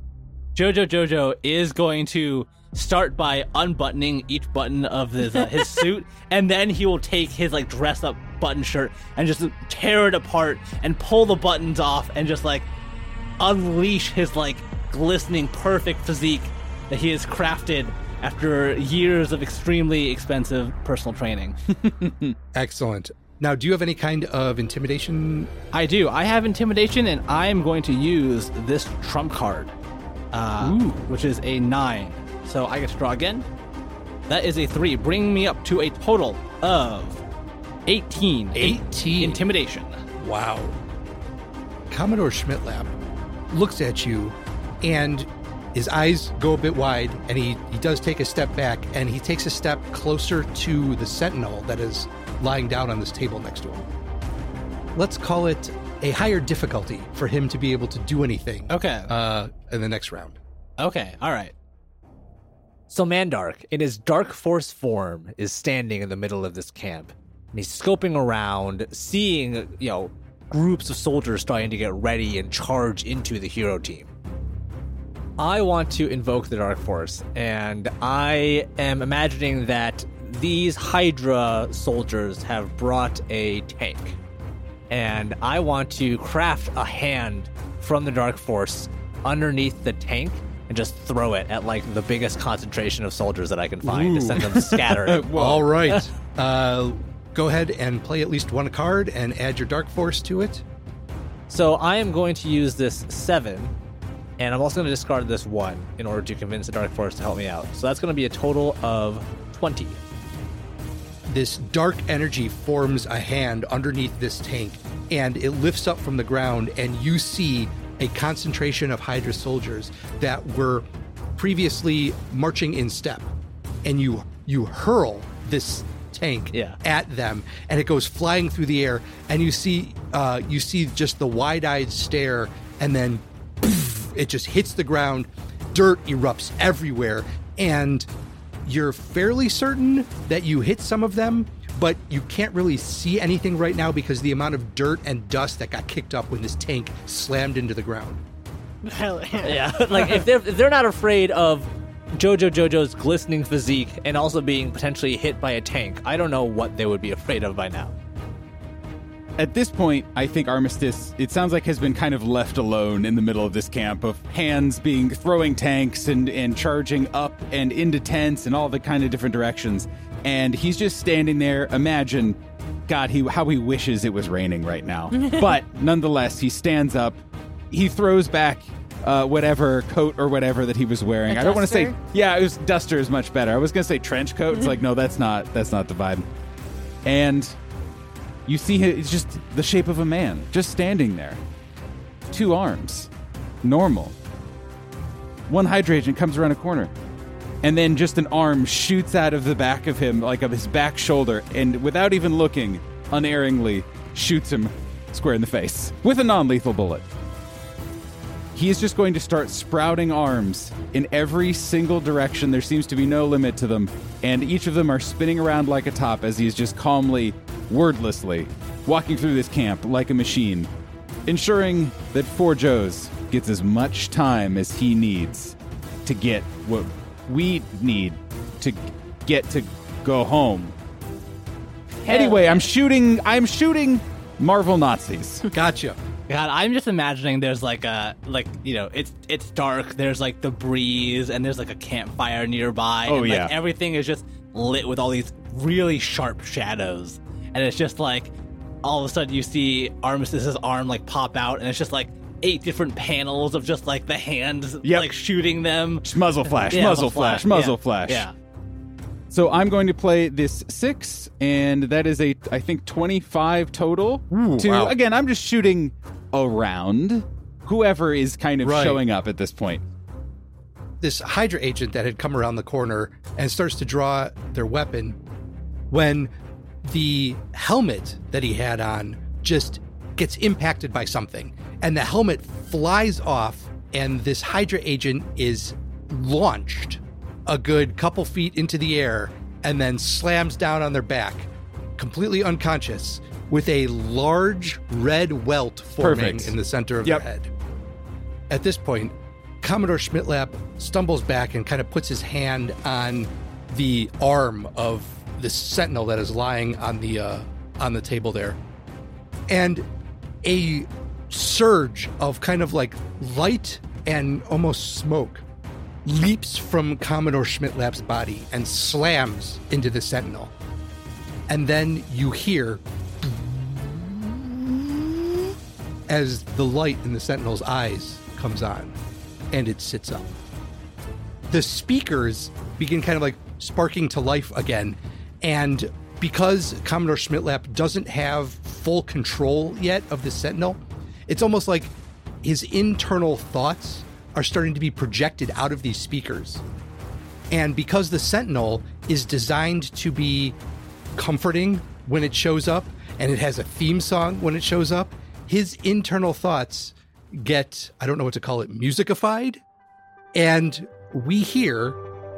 Jojo is going to start by unbuttoning each button of his suit, and then he will take his dress up button shirt and just tear it apart and pull the buttons off and just unleash his glistening perfect physique that he has crafted after years of extremely expensive personal training. Excellent. Now, do you have any kind of intimidation? I do. I have intimidation, and I am going to use this trump card, which is a 9. So I get to draw again. That is a 3, bringing me up to a total of 18. 18. Intimidation. Wow. Commodore Schmidt-Lab looks at you, and his eyes go a bit wide, and he does take a step back, and he takes a step closer to the sentinel that is lying down on this table next to him. Let's call it a higher difficulty for him to be able to do anything. Okay. In the next round. Okay, all right. So Mandark, in his dark force form, is standing in the middle of this camp. And he's scoping around, seeing, groups of soldiers starting to get ready and charge into the hero team. I want to invoke the Dark Force, and I am imagining that these Hydra soldiers have brought a tank. And I want to craft a hand from the Dark Force underneath the tank and just throw it at the biggest concentration of soldiers that I can find to send them scattering. All right. Go ahead and play at least one card and add your Dark Force to it. So I am going to use this 7, and I'm also going to discard this 1 in order to convince the Dark Force to help me out. So that's going to be a total of 20. This dark energy forms a hand underneath this tank, and it lifts up from the ground, and you see a concentration of Hydra soldiers that were previously marching in step, and you hurl this tank Yeah. at them, and it goes flying through the air, and you see just the wide-eyed stare, and then poof, it just hits the ground. Dirt erupts everywhere, and you're fairly certain that you hit some of them, but you can't really see anything right now because the amount of dirt and dust that got kicked up when this tank slammed into the ground. Hell yeah. Yeah, like if they're not afraid of Jojo's glistening physique and also being potentially hit by a tank, I don't know what they would be afraid of by now. At this point, I think Armistice, it sounds like, has been kind of left alone in the middle of this camp of hands throwing tanks and charging up and into tents and all the kind of different directions. And he's just standing there. Imagine, God, how he wishes it was raining right now. But nonetheless, he stands up. He throws back whatever coat or whatever that he was wearing. I don't want to say, it was duster is much better. I was going to say trench coat. It's like, no, that's not the vibe. And you see it's just the shape of a man, just standing there. 2 arms, normal. One Hydra agent comes around a corner, and then just an arm shoots out of the back of him, like of his back shoulder, and without even looking, unerringly shoots him square in the face with a non-lethal bullet. He is just going to start sprouting arms in every single direction. There seems to be no limit to them, and each of them are spinning around like a top as he's just calmly, wordlessly, walking through this camp like a machine, ensuring that 4 Joes gets as much time as he needs to get what we need to get to go home. Anyway, I'm shooting Marvel Nazis. Gotcha. God, I'm just imagining there's it's dark, there's like the breeze, and there's like a campfire nearby. Oh, and, yeah. Like, everything is just lit with all these really sharp shadows. And it's just like, all of a sudden you see Armistice's arm like pop out, and it's just like 8 different panels of just like the hands like shooting them. Just muzzle flash, Yeah, muzzle flash, muzzle yeah. flash. Yeah. So I'm going to play this 6, and that is I think 25 total. Wow. Again, I'm just shooting around whoever is kind of Right. showing up at this point. This Hydra agent that had come around the corner and starts to draw their weapon when the helmet that he had on just gets impacted by something, and the helmet flies off, and this Hydra agent is launched a good couple feet into the air and then slams down on their back, completely unconscious, with a large red welt forming Perfect. in the center of Yep. their head. At this point, Commodore Schmitlap stumbles back and kind of puts his hand on the arm of the sentinel that is lying on the table there. And a surge of kind of like light and almost smoke leaps from Commodore Schmitlap's body and slams into the sentinel. And then you hear as the light in the sentinel's eyes comes on, and it sits up. The speakers begin kind of like sparking to life again, and because Commodore Schmitlap doesn't have full control yet of the sentinel, it's almost like his internal thoughts are starting to be projected out of these speakers. And because the sentinel is designed to be comforting when it shows up, and it has a theme song when it shows up, his internal thoughts get, I don't know what to call it, musicified. And we hear,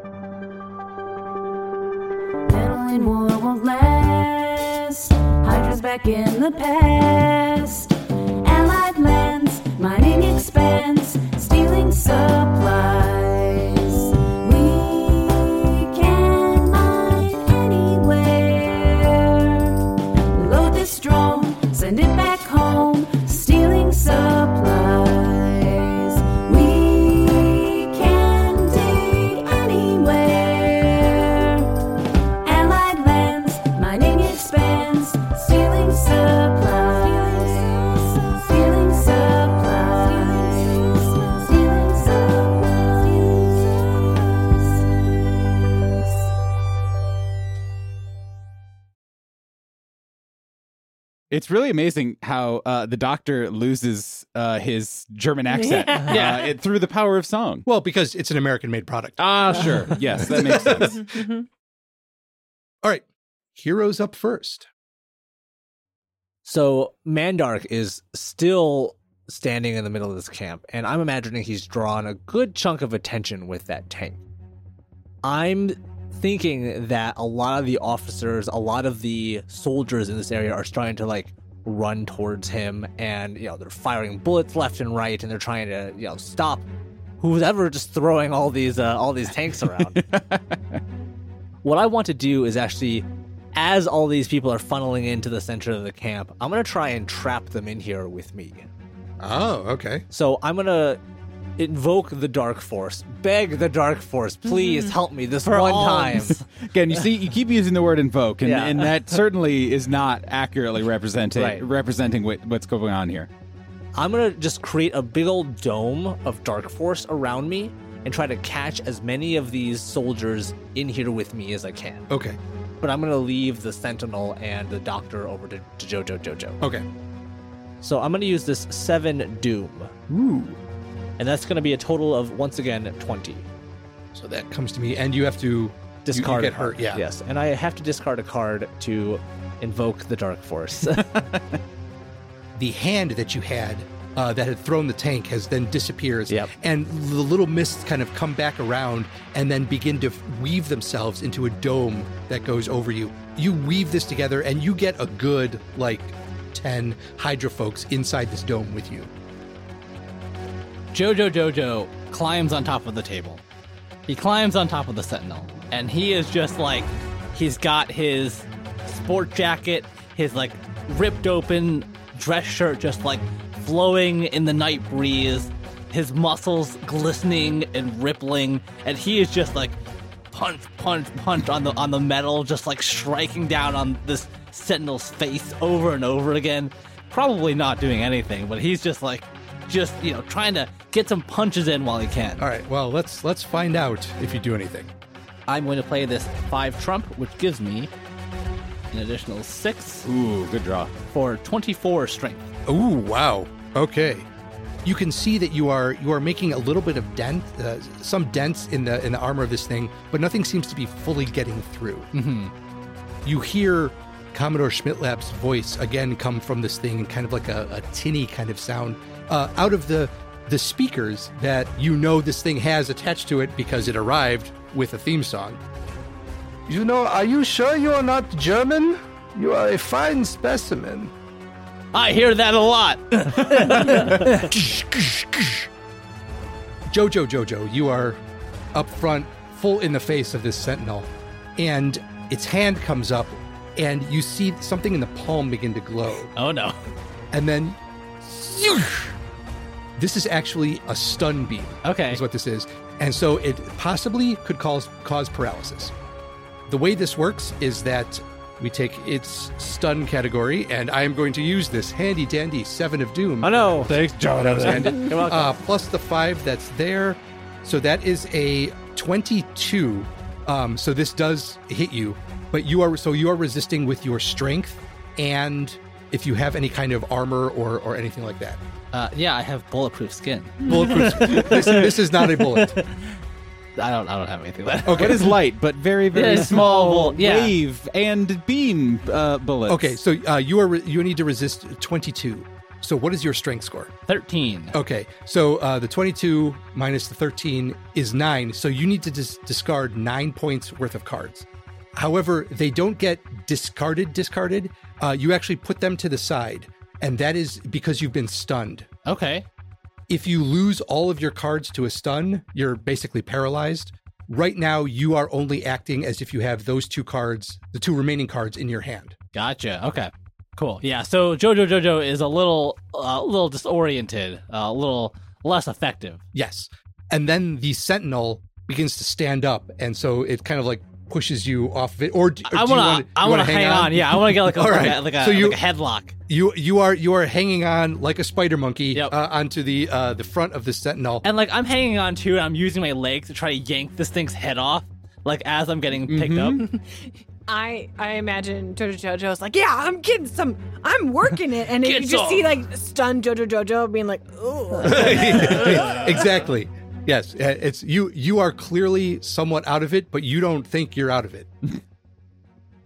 Meddling war won't last. Hydra's back in the past. Allied lands, mining expands, stealing supplies. We can mine anywhere. Load this drone, send it back home, stealing supplies. We can dig anywhere. Allied lands, mining expands, stealing supplies. Stealing supplies. Stealing supplies. It's really amazing how the Doctor loses his German accent through the power of song. well, because it's an American-made product. Ah, sure. Yes, that makes sense. All right. Heroes up first. So Mandark is still standing in the middle of this camp, and I'm imagining he's drawn a good chunk of attention with that tank. I'm thinking that a lot of the officers, a lot of the soldiers in this area are starting to like run towards him, and they're firing bullets left and right, and they're trying to stop who's ever just throwing all these tanks around. What I want to do is actually, as all these people are funneling into the center of the camp, I'm going to try and trap them in here with me. Oh, okay. So I'm going to invoke the Dark Force, beg the Dark Force, please help me this one time. Again, you see, you keep using the word invoke, and, Yeah. and that certainly is not accurately representing Right. what's going on here. I'm going to just create a big old dome of Dark Force around me and try to catch as many of these soldiers in here with me as I can. Okay. But I'm going to leave the Sentinel and the Doctor over to Jojo. Okay. So I'm going to use this 7 Doom. Ooh. And that's going to be a total of, once again, 20. So that comes to me, and you have to Discard you a get card. hurt. Yeah. Yes, and I have to discard a card to invoke the Dark Force. The hand that you had that had thrown the tank has then disappears. Yep. And the little mists kind of come back around and then begin to weave themselves into a dome that goes over you. You weave this together, and you get a good, 10 Hydra folks inside this dome with you. Jojo climbs on top of the table. He climbs on top of the Sentinel, and he is just he's got his sport jacket, his ripped open dress shirt just flowing in the night breeze, his muscles glistening and rippling, and he is just punch on the metal, just striking down on this Sentinel's face over and over again. Probably not doing anything, but he's just trying to get some punches in while he can. All right, well, let's find out if you do anything. I'm going to play this 5 trump, which gives me an additional 6 Ooh, good draw. for 24 strength. Ooh, wow. Okay. You can see that you are making a little bit of some dents in the armor of this thing, but nothing seems to be fully getting through. Mm-hmm. You hear Commodore Schmitlab's voice again come from this thing, and kind of like a tinny kind of sound out of the speakers that this thing has attached to it because it arrived with a theme song. Are you sure you are not German? You are a fine specimen. I hear that a lot. Jojo, you are up front, full in the face of this Sentinel, and its hand comes up, and you see something in the palm begin to glow. Oh no. And then this is actually a stun beam. Okay. Is what this is. And so it possibly could cause paralysis. The way this works is that we take its stun category, and I am going to use this handy dandy 7 of Doom. Oh no. Thanks, Jonathan. You're welcome. Plus the 5 that's there. So that is a 22. So this does hit you, but you are resisting with your strength, and if you have any kind of armor or anything like that. Yeah, I have bulletproof skin. Bulletproof. this is not a bullet. I don't have anything like that. Okay. What is light but very, very Yeah, small yeah. wave and beam bullets? Okay, so you need to resist 22. So what is your strength score? 13. Okay, so the 22 minus the 13 is 9, so you need to discard 9 points worth of cards. However, they don't get discarded. You actually put them to the side, and that is because you've been stunned. Okay. If you lose all of your cards to a stun, you're basically paralyzed. Right now, you are only acting as if you have those 2 cards, the 2 remaining cards in your hand. Gotcha. Okay. Cool. Yeah. So Jojo is a little disoriented, a little less effective. Yes. And then the Sentinel begins to stand up, and so it kind of pushes you off of it. Or I want to hang on. Yeah, I want to get All right. like a So you- headlock. You are hanging on like a spider monkey Yep. onto the front of the Sentinel. And I'm hanging on to it. I'm using my legs to try to yank this thing's head off, as I'm getting picked up. I imagine Jojo's I'm working it, and Get you just some. see stunned Jojo being ooh. Exactly. Yes, it's you are clearly somewhat out of it, but you don't think you're out of it.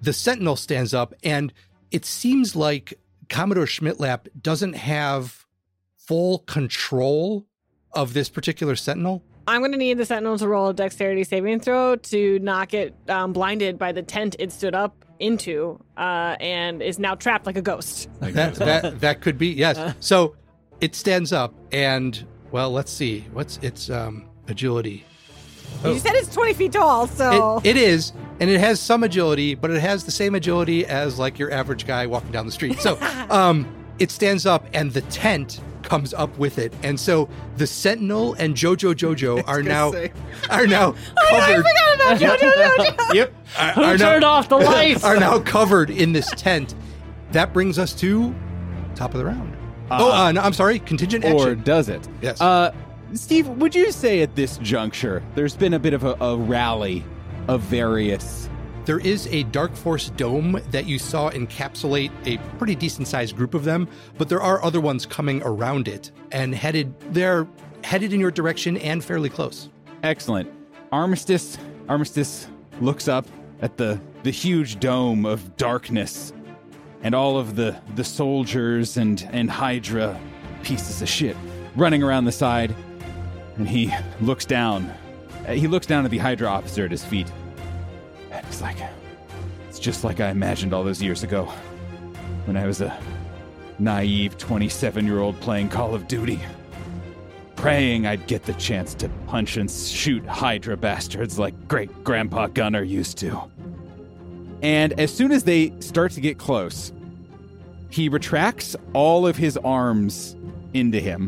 the Sentinel stands up, and it seems like Commodore Schmidtlap doesn't have full control of this particular Sentinel. I'm going to need the Sentinel to roll a dexterity saving throw to not get blinded by the tent it stood up into and is now trapped like a ghost. That could be, yes. So it stands up, and, well, let's see. What's its agility? You said it's 20 feet tall, so... It is, and it has some agility, but it has the same agility as, like, your average guy walking down the street. So it stands up, and the tent comes up with it, and so the Sentinel and Jojo are now covered. I forgot about Jojo. Yep. Who turned off the lights? Are now covered in this tent. That brings us to top of the round. No, I'm sorry, contingent action. Or does it? Yes. Steve, would you say at this juncture there's been a bit of a rally of various... There is a Dark Force dome that you saw encapsulate a pretty decent-sized group of them, but there are other ones coming around it and they're headed in your direction and fairly close. Excellent. Armistice looks up at the huge dome of darkness and all of the soldiers and Hydra pieces of shit running around the side, and he looks down. He looks down at the Hydra officer at his feet. And he's like, it's just like I imagined all those years ago when I was a naive 27-year-old playing Call of Duty, praying I'd get the chance to punch and shoot Hydra bastards like great-grandpa Gunner used to. And as soon as they start to get close, he retracts all of his arms into him,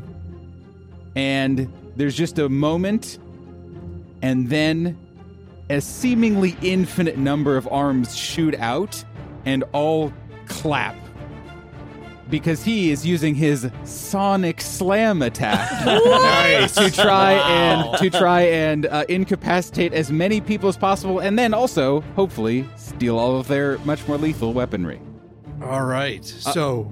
and there's just a moment, and then a seemingly infinite number of arms shoot out and all clap because he is using his Sonic Slam attack to try and incapacitate as many people as possible, and then also hopefully steal all of their much more lethal weaponry. All right, so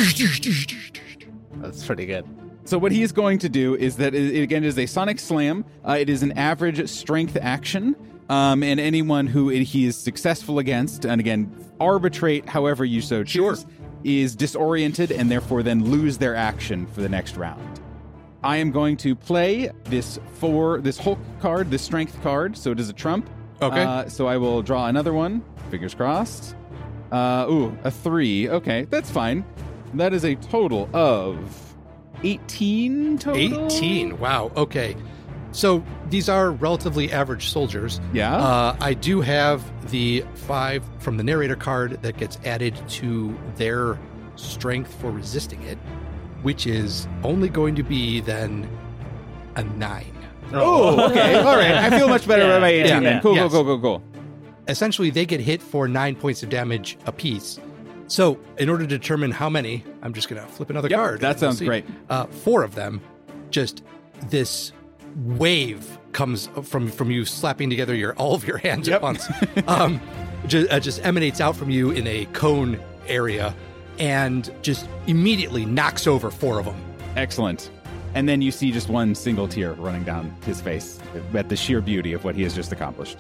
That's pretty good. So what he is going to do is that, again, it is a Sonic Slam. It is an average strength action. And anyone who he is successful against, and again, arbitrate however you so choose, is disoriented and therefore then lose their action for the next round. I am going to play this Hulk card, this strength card, so it is a trump. Okay. So I will draw another one. Fingers crossed. A 3. Okay, that's fine. That is a total of 18 total? 18. Wow. Okay. So these are relatively average soldiers. Yeah. I do have the 5 from the narrator card that gets added to their strength for resisting it, which is only going to be then a 9. Oh, okay. All right. I feel much better about my 18 then. Cool, Yes. cool. Essentially, they get hit for 9 points of damage apiece. So in order to determine how many, I'm just going to flip another card. That sounds great. 4 of them, just this wave comes from you slapping together all of your hands at once. Just emanates out from you in a cone area and just immediately knocks over 4 of them. Excellent. And then you see just one single tear running down his face at the sheer beauty of what he has just accomplished.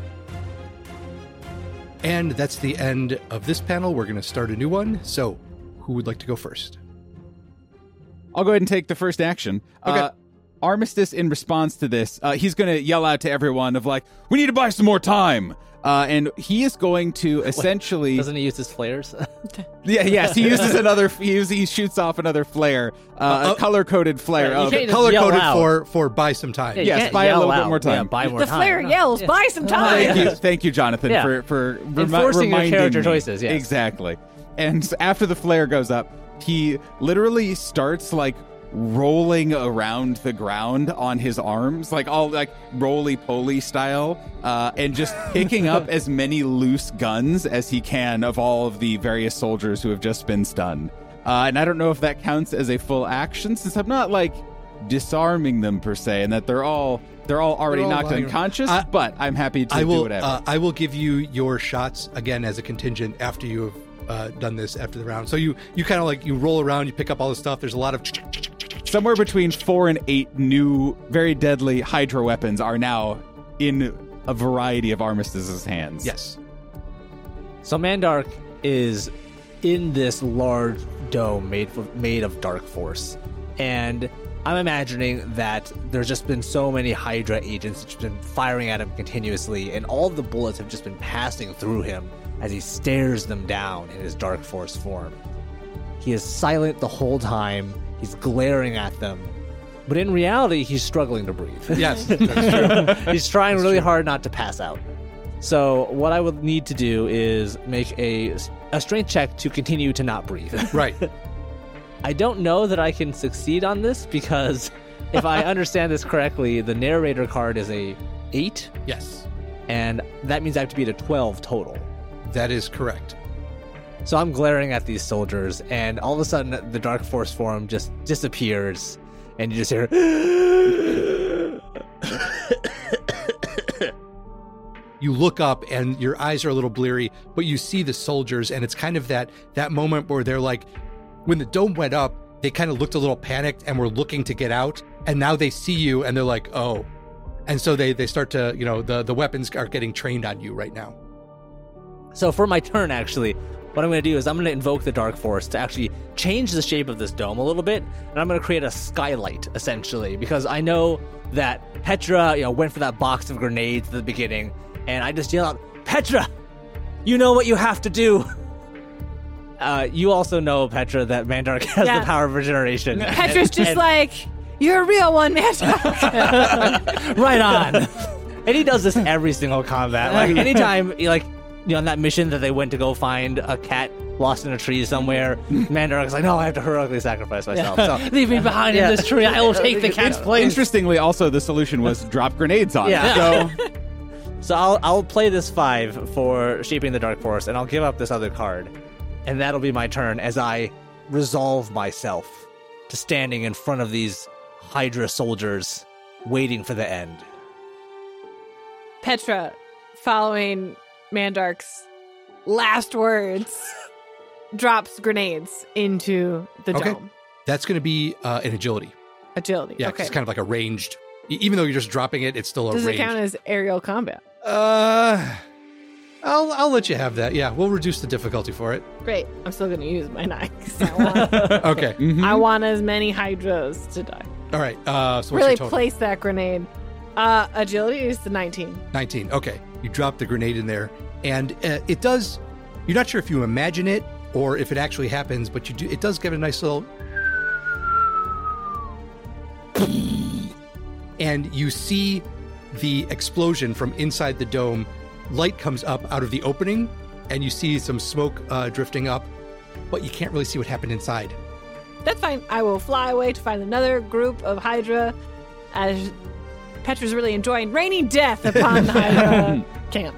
And that's the end of this panel. We're going to start a new one. So who would like to go first? I'll go ahead and take the first action. Okay. Armistice, in response to this, he's going to yell out to everyone of like, we need to buy some more time. And he is going to essentially... Doesn't he use his flares? Yes, he uses another... He shoots off another flare, a color-coded flare. Yeah, you can't just Color-coded yell for buy some time. Yeah, you Yes, can't buy a yell little bit out. more time. Yeah, buy more The time. flare yells, buy some time. Thank you, Jonathan, Yeah. for Enforcing your reminding character me. choices, yes. Exactly. And after the flare goes up, he literally starts like rolling around the ground on his arms, like all like roly-poly style, and just picking up as many loose guns as he can of all of the various soldiers who have just been stunned. And I don't know if that counts as a full action, since I'm not like disarming them per se, and that they're all already knocked lying unconscious. around. But I'm happy to do whatever. I will give you your shots again as a contingent after you have done this after the round. So you kind of like you roll around, you pick up all the stuff. There's a lot of Somewhere between 4 and 8 new, very deadly Hydra weapons are now in a variety of Armistice's hands. yes. So Mandark is in this large dome made of dark force. And I'm imagining that there's just been so many Hydra agents that's just been firing at him continuously, and all of the bullets have just been passing through him as he stares them down in his dark force form. He is silent the whole time. He's glaring at them. But in reality, he's struggling to breathe. Yes, that's true. He's trying really hard not to pass out. So what I would need to do is make a strength check to continue to not breathe. Right. I don't know that I can succeed on this because if I understand this correctly, the narrator card is a 8. Yes. And that means I have to be at a 12 total. That is correct. So I'm glaring at these soldiers, and all of a sudden the dark force form just disappears, and you just hear... You look up and your eyes are a little bleary, but you see the soldiers, and it's kind of that moment where they're like, when the dome went up, they kind of looked a little panicked and were looking to get out, and now they see you and they're like, oh. And so they start to, the weapons are getting trained on you right now. So for my turn, actually, what I'm going to do is I'm going to invoke the Dark Force to actually change the shape of this dome a little bit, and I'm going to create a skylight, essentially, because I know that Petra, went for that box of grenades at the beginning, and I just yell out, Petra, you know what you have to do. You also know, Petra, that Mandark has the power of regeneration. Petra's just like, you're a real one, Mandark. Right on. And he does this every single combat. Like, anytime, on that mission that they went to go find a cat lost in a tree somewhere, Mandark's like, no, I have to heroically sacrifice myself. So leave me behind in this tree. I will take the cat's place. Interestingly, also, the solution was drop grenades on it. So I'll play this 5 for Shaping the Dark Force, and I'll give up this other card. And that'll be my turn as I resolve myself to standing in front of these Hydra soldiers waiting for the end. Petra, following Mandark's last words, drops grenades into the dome. That's going to be an agility. Agility. Yeah, okay. It's kind of like a ranged. Even though you're just dropping it, it's still a Does ranged. it count as aerial combat? I'll let you have that. Yeah, we'll reduce the difficulty for it. Great. I'm still going to use my knife. Okay. I want as many Hydras to die. All right. So what's Really your total? place that grenade. Agility is the 19. 19. Okay. You drop the grenade in there, and it does. You're not sure if you imagine it or if it actually happens, but you do. It does give a nice little. And you see the explosion from inside the dome. Light comes up out of the opening, and you see some smoke drifting up, but you can't really see what happened inside. That's fine. I will fly away to find another group of Hydra as Petra's really enjoying raining death upon the Hydra camp.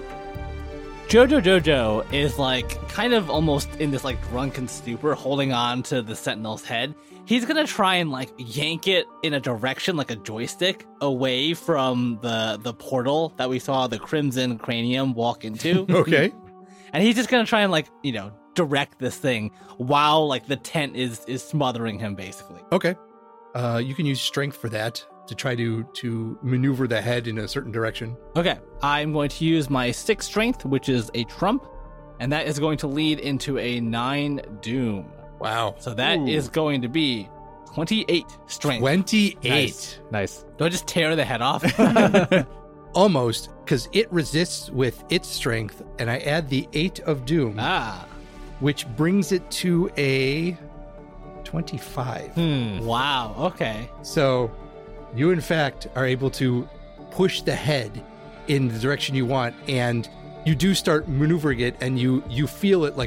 Jojo is kind of almost in this drunken stupor, holding on to the Sentinel's head. He's gonna try and yank it in a direction like a joystick away from the portal that we saw the Crimson Cranium walk into. Okay. And he's just gonna try and direct this thing while the tent is smothering him basically. Okay. You can use strength for that to try to maneuver the head in a certain direction. Okay. I'm going to use my 6 strength, which is a trump, and that is going to lead into a 9 doom. Wow. So that is going to be 28 strength. 28. Nice. Do I just tear the head off? Almost, because it resists with its strength, and I add the 8 of doom, which brings it to a 25. Wow. Okay. So you, in fact, are able to push the head in the direction you want, and you do start maneuvering it, and you feel it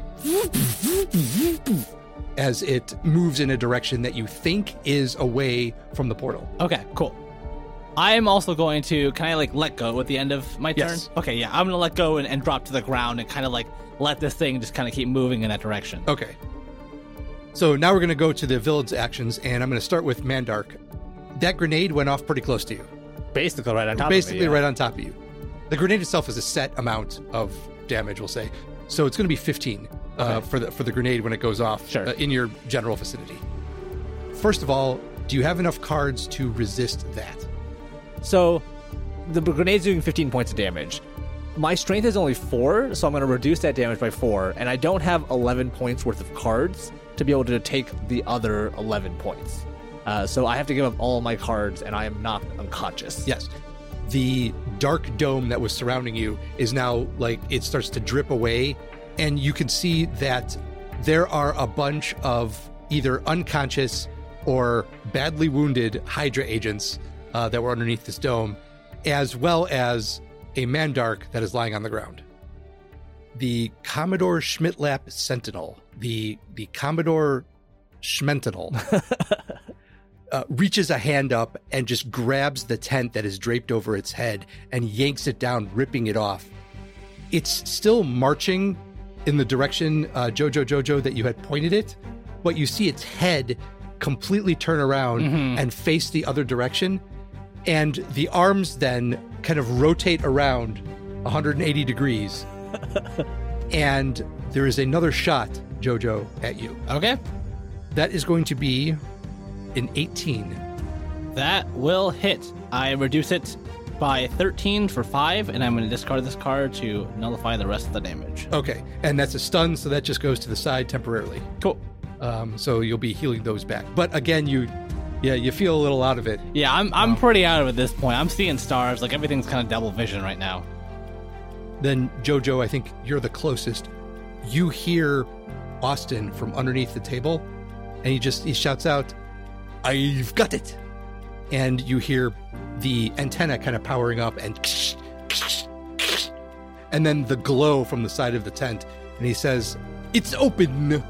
as it moves in a direction that you think is away from the portal. Okay, cool. I am also going to, can I let go at the end of my turn? Yes. Okay, yeah, I'm going to let go and drop to the ground and kind of let this thing just kind of keep moving in that direction. Okay. So now we're going to go to the villain's actions, and I'm going to start with Mandark. That grenade went off pretty close to you. Basically right on top Basically of me. right on top of you. The grenade itself is a set amount of damage, we'll say. So it's going to be 15 for the grenade when it goes off in your general vicinity. First of all, do you have enough cards to resist that? So the grenade's doing 15 points of damage. my strength is only 4, so I'm going to reduce that damage by 4, and I don't have 11 points worth of cards to be able to take the other 11 points. So I have to give up all my cards, and I am knocked unconscious. Yes. The dark dome that was surrounding you is now like it starts to drip away, and you can see that there are a bunch of either unconscious or badly wounded Hydra agents that were underneath this dome, as well as a Mandark that is lying on the ground. The Commodore Schmidtlap Sentinel, the Commodore Schmentinel, reaches a hand up and just grabs the tent that is draped over its head and yanks it down, ripping it off. It's still marching in the direction, Jojo, that you had pointed it, but you see its head completely turn around and face the other direction. And the arms then kind of rotate around 180 degrees. And there is another shot, Jojo, at you. Okay. That is going to be an 18. That will hit. I reduce it by 13 for 5, and I'm going to discard this card to nullify the rest of the damage. Okay. And that's a stun, so that just goes to the side temporarily. Cool. So you'll be healing those back. But again, you feel a little out of it. Yeah, I'm pretty out of it at this point. I'm seeing stars. Like, everything's kind of double vision right now. Then, Jojo, I think you're the closest. You hear Austin from underneath the table, and he shouts out, "I've got it!" And you hear the antenna kind of powering up, and then the glow from the side of the tent, and he says, "It's open!"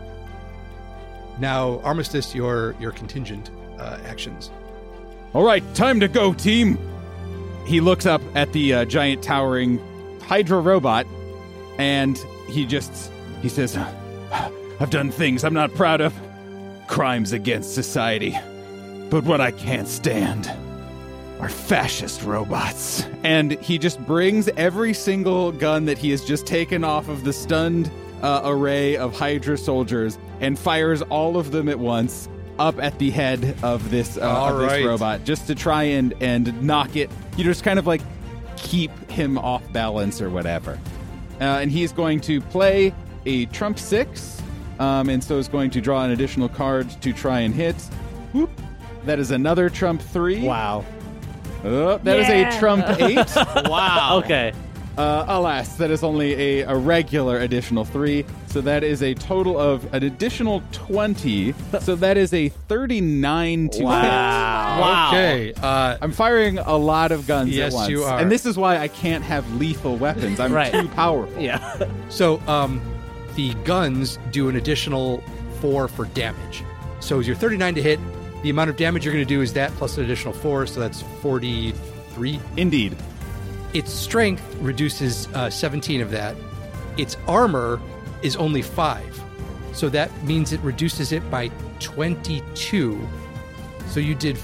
Now, Armistice, your contingent actions. All right, time to go, team. He looks up at the giant towering Hydra robot, and he says, "I've done things I'm not proud of. Crimes against society. But what I can't stand are fascist robots." And he just brings every single gun that he has just taken off of the stunned array of Hydra soldiers and fires all of them at once up at the head of this robot, just to try and knock it. You just kind of like keep him off balance or whatever. And he's going to play a Trump 6, and so is going to draw an additional card to try and hit. Whoop. That is another Trump 3. Wow. That is a Trump 8. Wow. Okay. Alas, that is only a regular additional 3. So that is a total of an additional 20. So that is a 39 to hit. Wow. Okay. I'm firing a lot of guns Yes, at once. you are. And this is why I can't have lethal weapons. I'm Right. too powerful. Yeah. So the guns do an additional 4 for damage. So as you're 39 to hit, the amount of damage you're going to do is that plus an additional 4, so that's 43. Indeed. Its strength reduces 17 of that. Its armor is only 5. So that means it reduces it by 22. So you did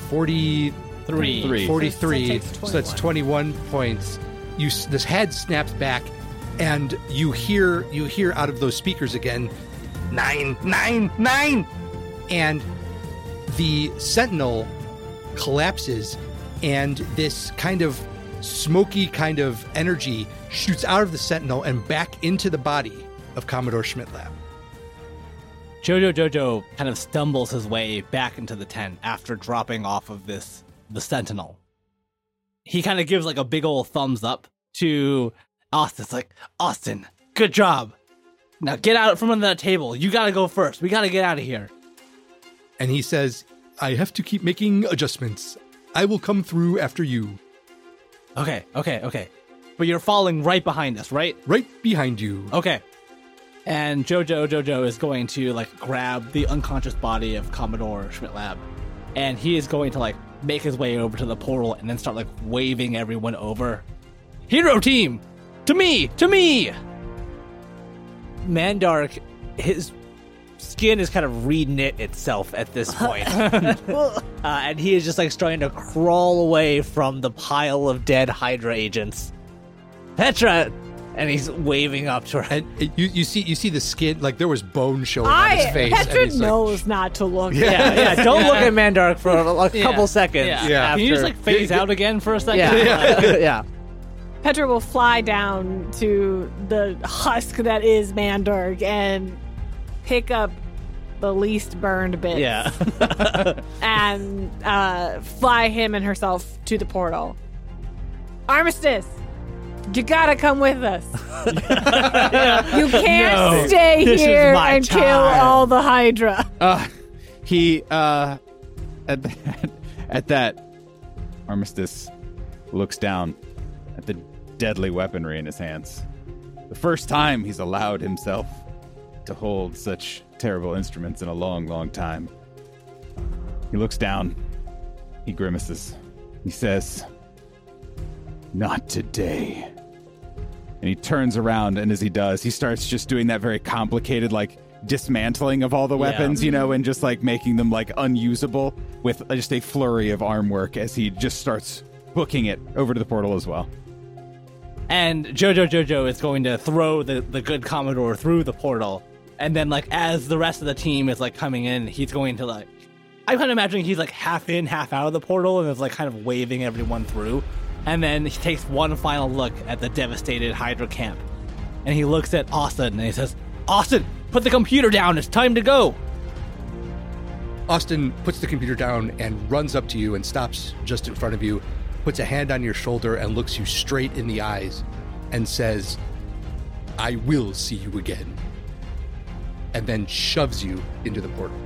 43. 43. So that's 21 points. This head snaps back, and you hear out of those speakers again, 9, 9, 9. And the Sentinel collapses, and this kind of smoky kind of energy shoots out of the Sentinel and back into the body of Commodore Schmidtlap. Jojo kind of stumbles his way back into the tent after dropping off of the Sentinel. He kind of gives like a big old thumbs up to Austin. It's like, "Austin, good job. Now get out from under that table. You gotta go first. We gotta get out of here." And he says, "I have to keep making adjustments. I will come through after you." Okay. But you're falling right behind us, right? Right behind you. Okay. And Jojo is going to like grab the unconscious body of Commodore Schmidtlap, and he is going to like make his way over to the portal and then start like waving everyone over. "Hero team, to me! Mandark, his skin is kind of reknit itself at this point. And he is just like starting to crawl away from the pile of dead Hydra agents. "Petra!" And he's waving up to her. And you see the skin, like there was bone showing on his face. Petra and he's like, knows not to look. Yeah. Don't look at Mandark for a couple seconds. Yeah. Can you just like phase out again for a second? Yeah. Petra will fly down to the husk that is Mandorg and pick up the least burned bits. Yeah. And fly him and herself to the portal. Armistice, you gotta come with us. You can't stay this is here my and kill time. all the Hydra. At that, Armistice looks down at the deadly weaponry in his hands. The first time he's allowed himself to hold such terrible instruments in a long, long time. He looks down. He grimaces. He says, "Not today." And he turns around, and as he does, he starts just doing that very complicated, dismantling of all the weapons, and just, making them, unusable with just a flurry of arm work as he just starts booking it over to the portal as well. And Jojo is going to throw the good Commodore through the portal. And then, as the rest of the team is, coming in, he's going to, I'm kind of imagining he's, half in, half out of the portal and is, kind of waving everyone through. And then he takes one final look at the devastated Hydra camp. And he looks at Austin and he says, "Austin, put the computer down. It's time to go." Austin puts the computer down and runs up to you and stops just in front of you, puts a hand on your shoulder and looks you straight in the eyes and says, "I will see you again." And then shoves you into the portal.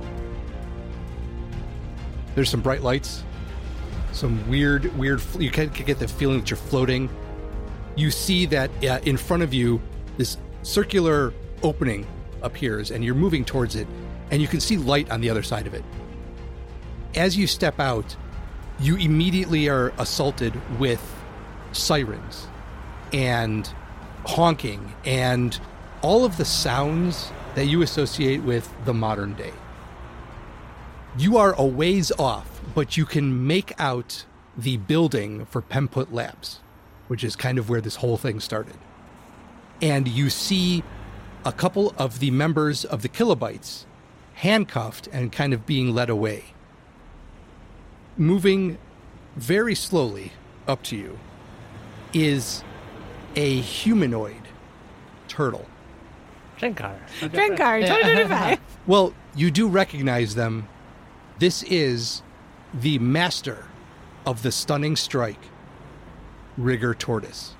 There's some bright lights. Some weird, you can get the feeling that you're floating. You see that in front of you, this circular opening appears, and you're moving towards it, and you can see light on the other side of it. As you step out, you immediately are assaulted with sirens and honking and all of the sounds that you associate with the modern day. You are a ways off, but you can make out the building for Pemput Labs, which is kind of where this whole thing started. And you see a couple of the members of the Kilobytes handcuffed and kind of being led away. Moving very slowly up to you is a humanoid turtle. Drenkar, 2025. Well, you do recognize them. This is the master of the stunning strike, Rigger Tortoise.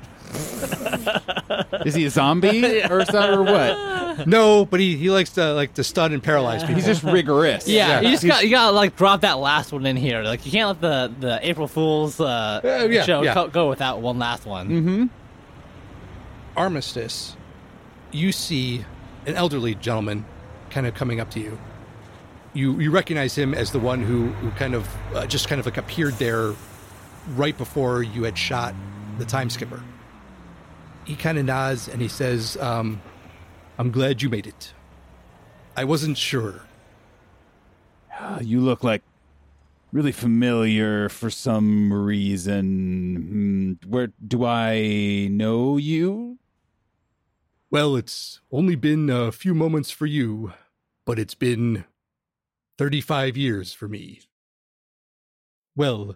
Is he a zombie or what? No, but he likes to stun and paralyze people. He's just rigorous. Yeah, you gotta drop that last one in here. You can't let the April Fool's show go without one last one. Mm-hmm. Armistice, you see an elderly gentleman kind of coming up to you. You recognize him as the one who kind of appeared there right before you had shot the time skipper. He kind of nods and he says, "I'm glad you made it. I wasn't sure." You look really familiar for some reason. Where do I know you? Well, it's only been a few moments for you, but it's been 35 years for me. Well,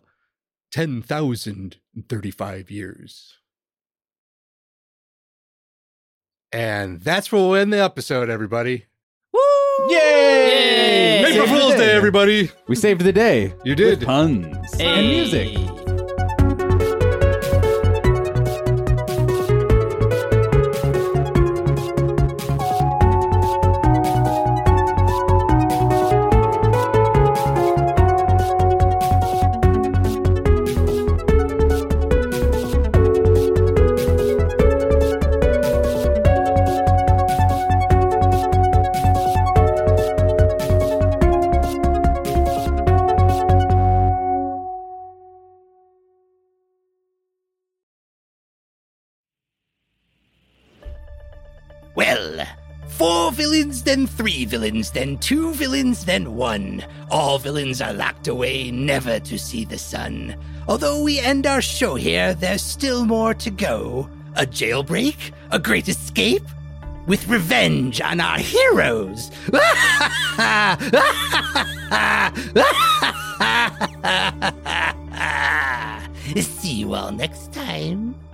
10,035 years. And that's where we'll end the episode, everybody. Woo! Yay! April Fool's Day, everybody! We saved the day. You did. With puns and music. Well, 4 villains, then 3 villains, then 2 villains, then 1. All villains are locked away, never to see the sun. Although we end our show here, there's still more to go. A jailbreak? A great escape? With revenge on our heroes! See you all next time.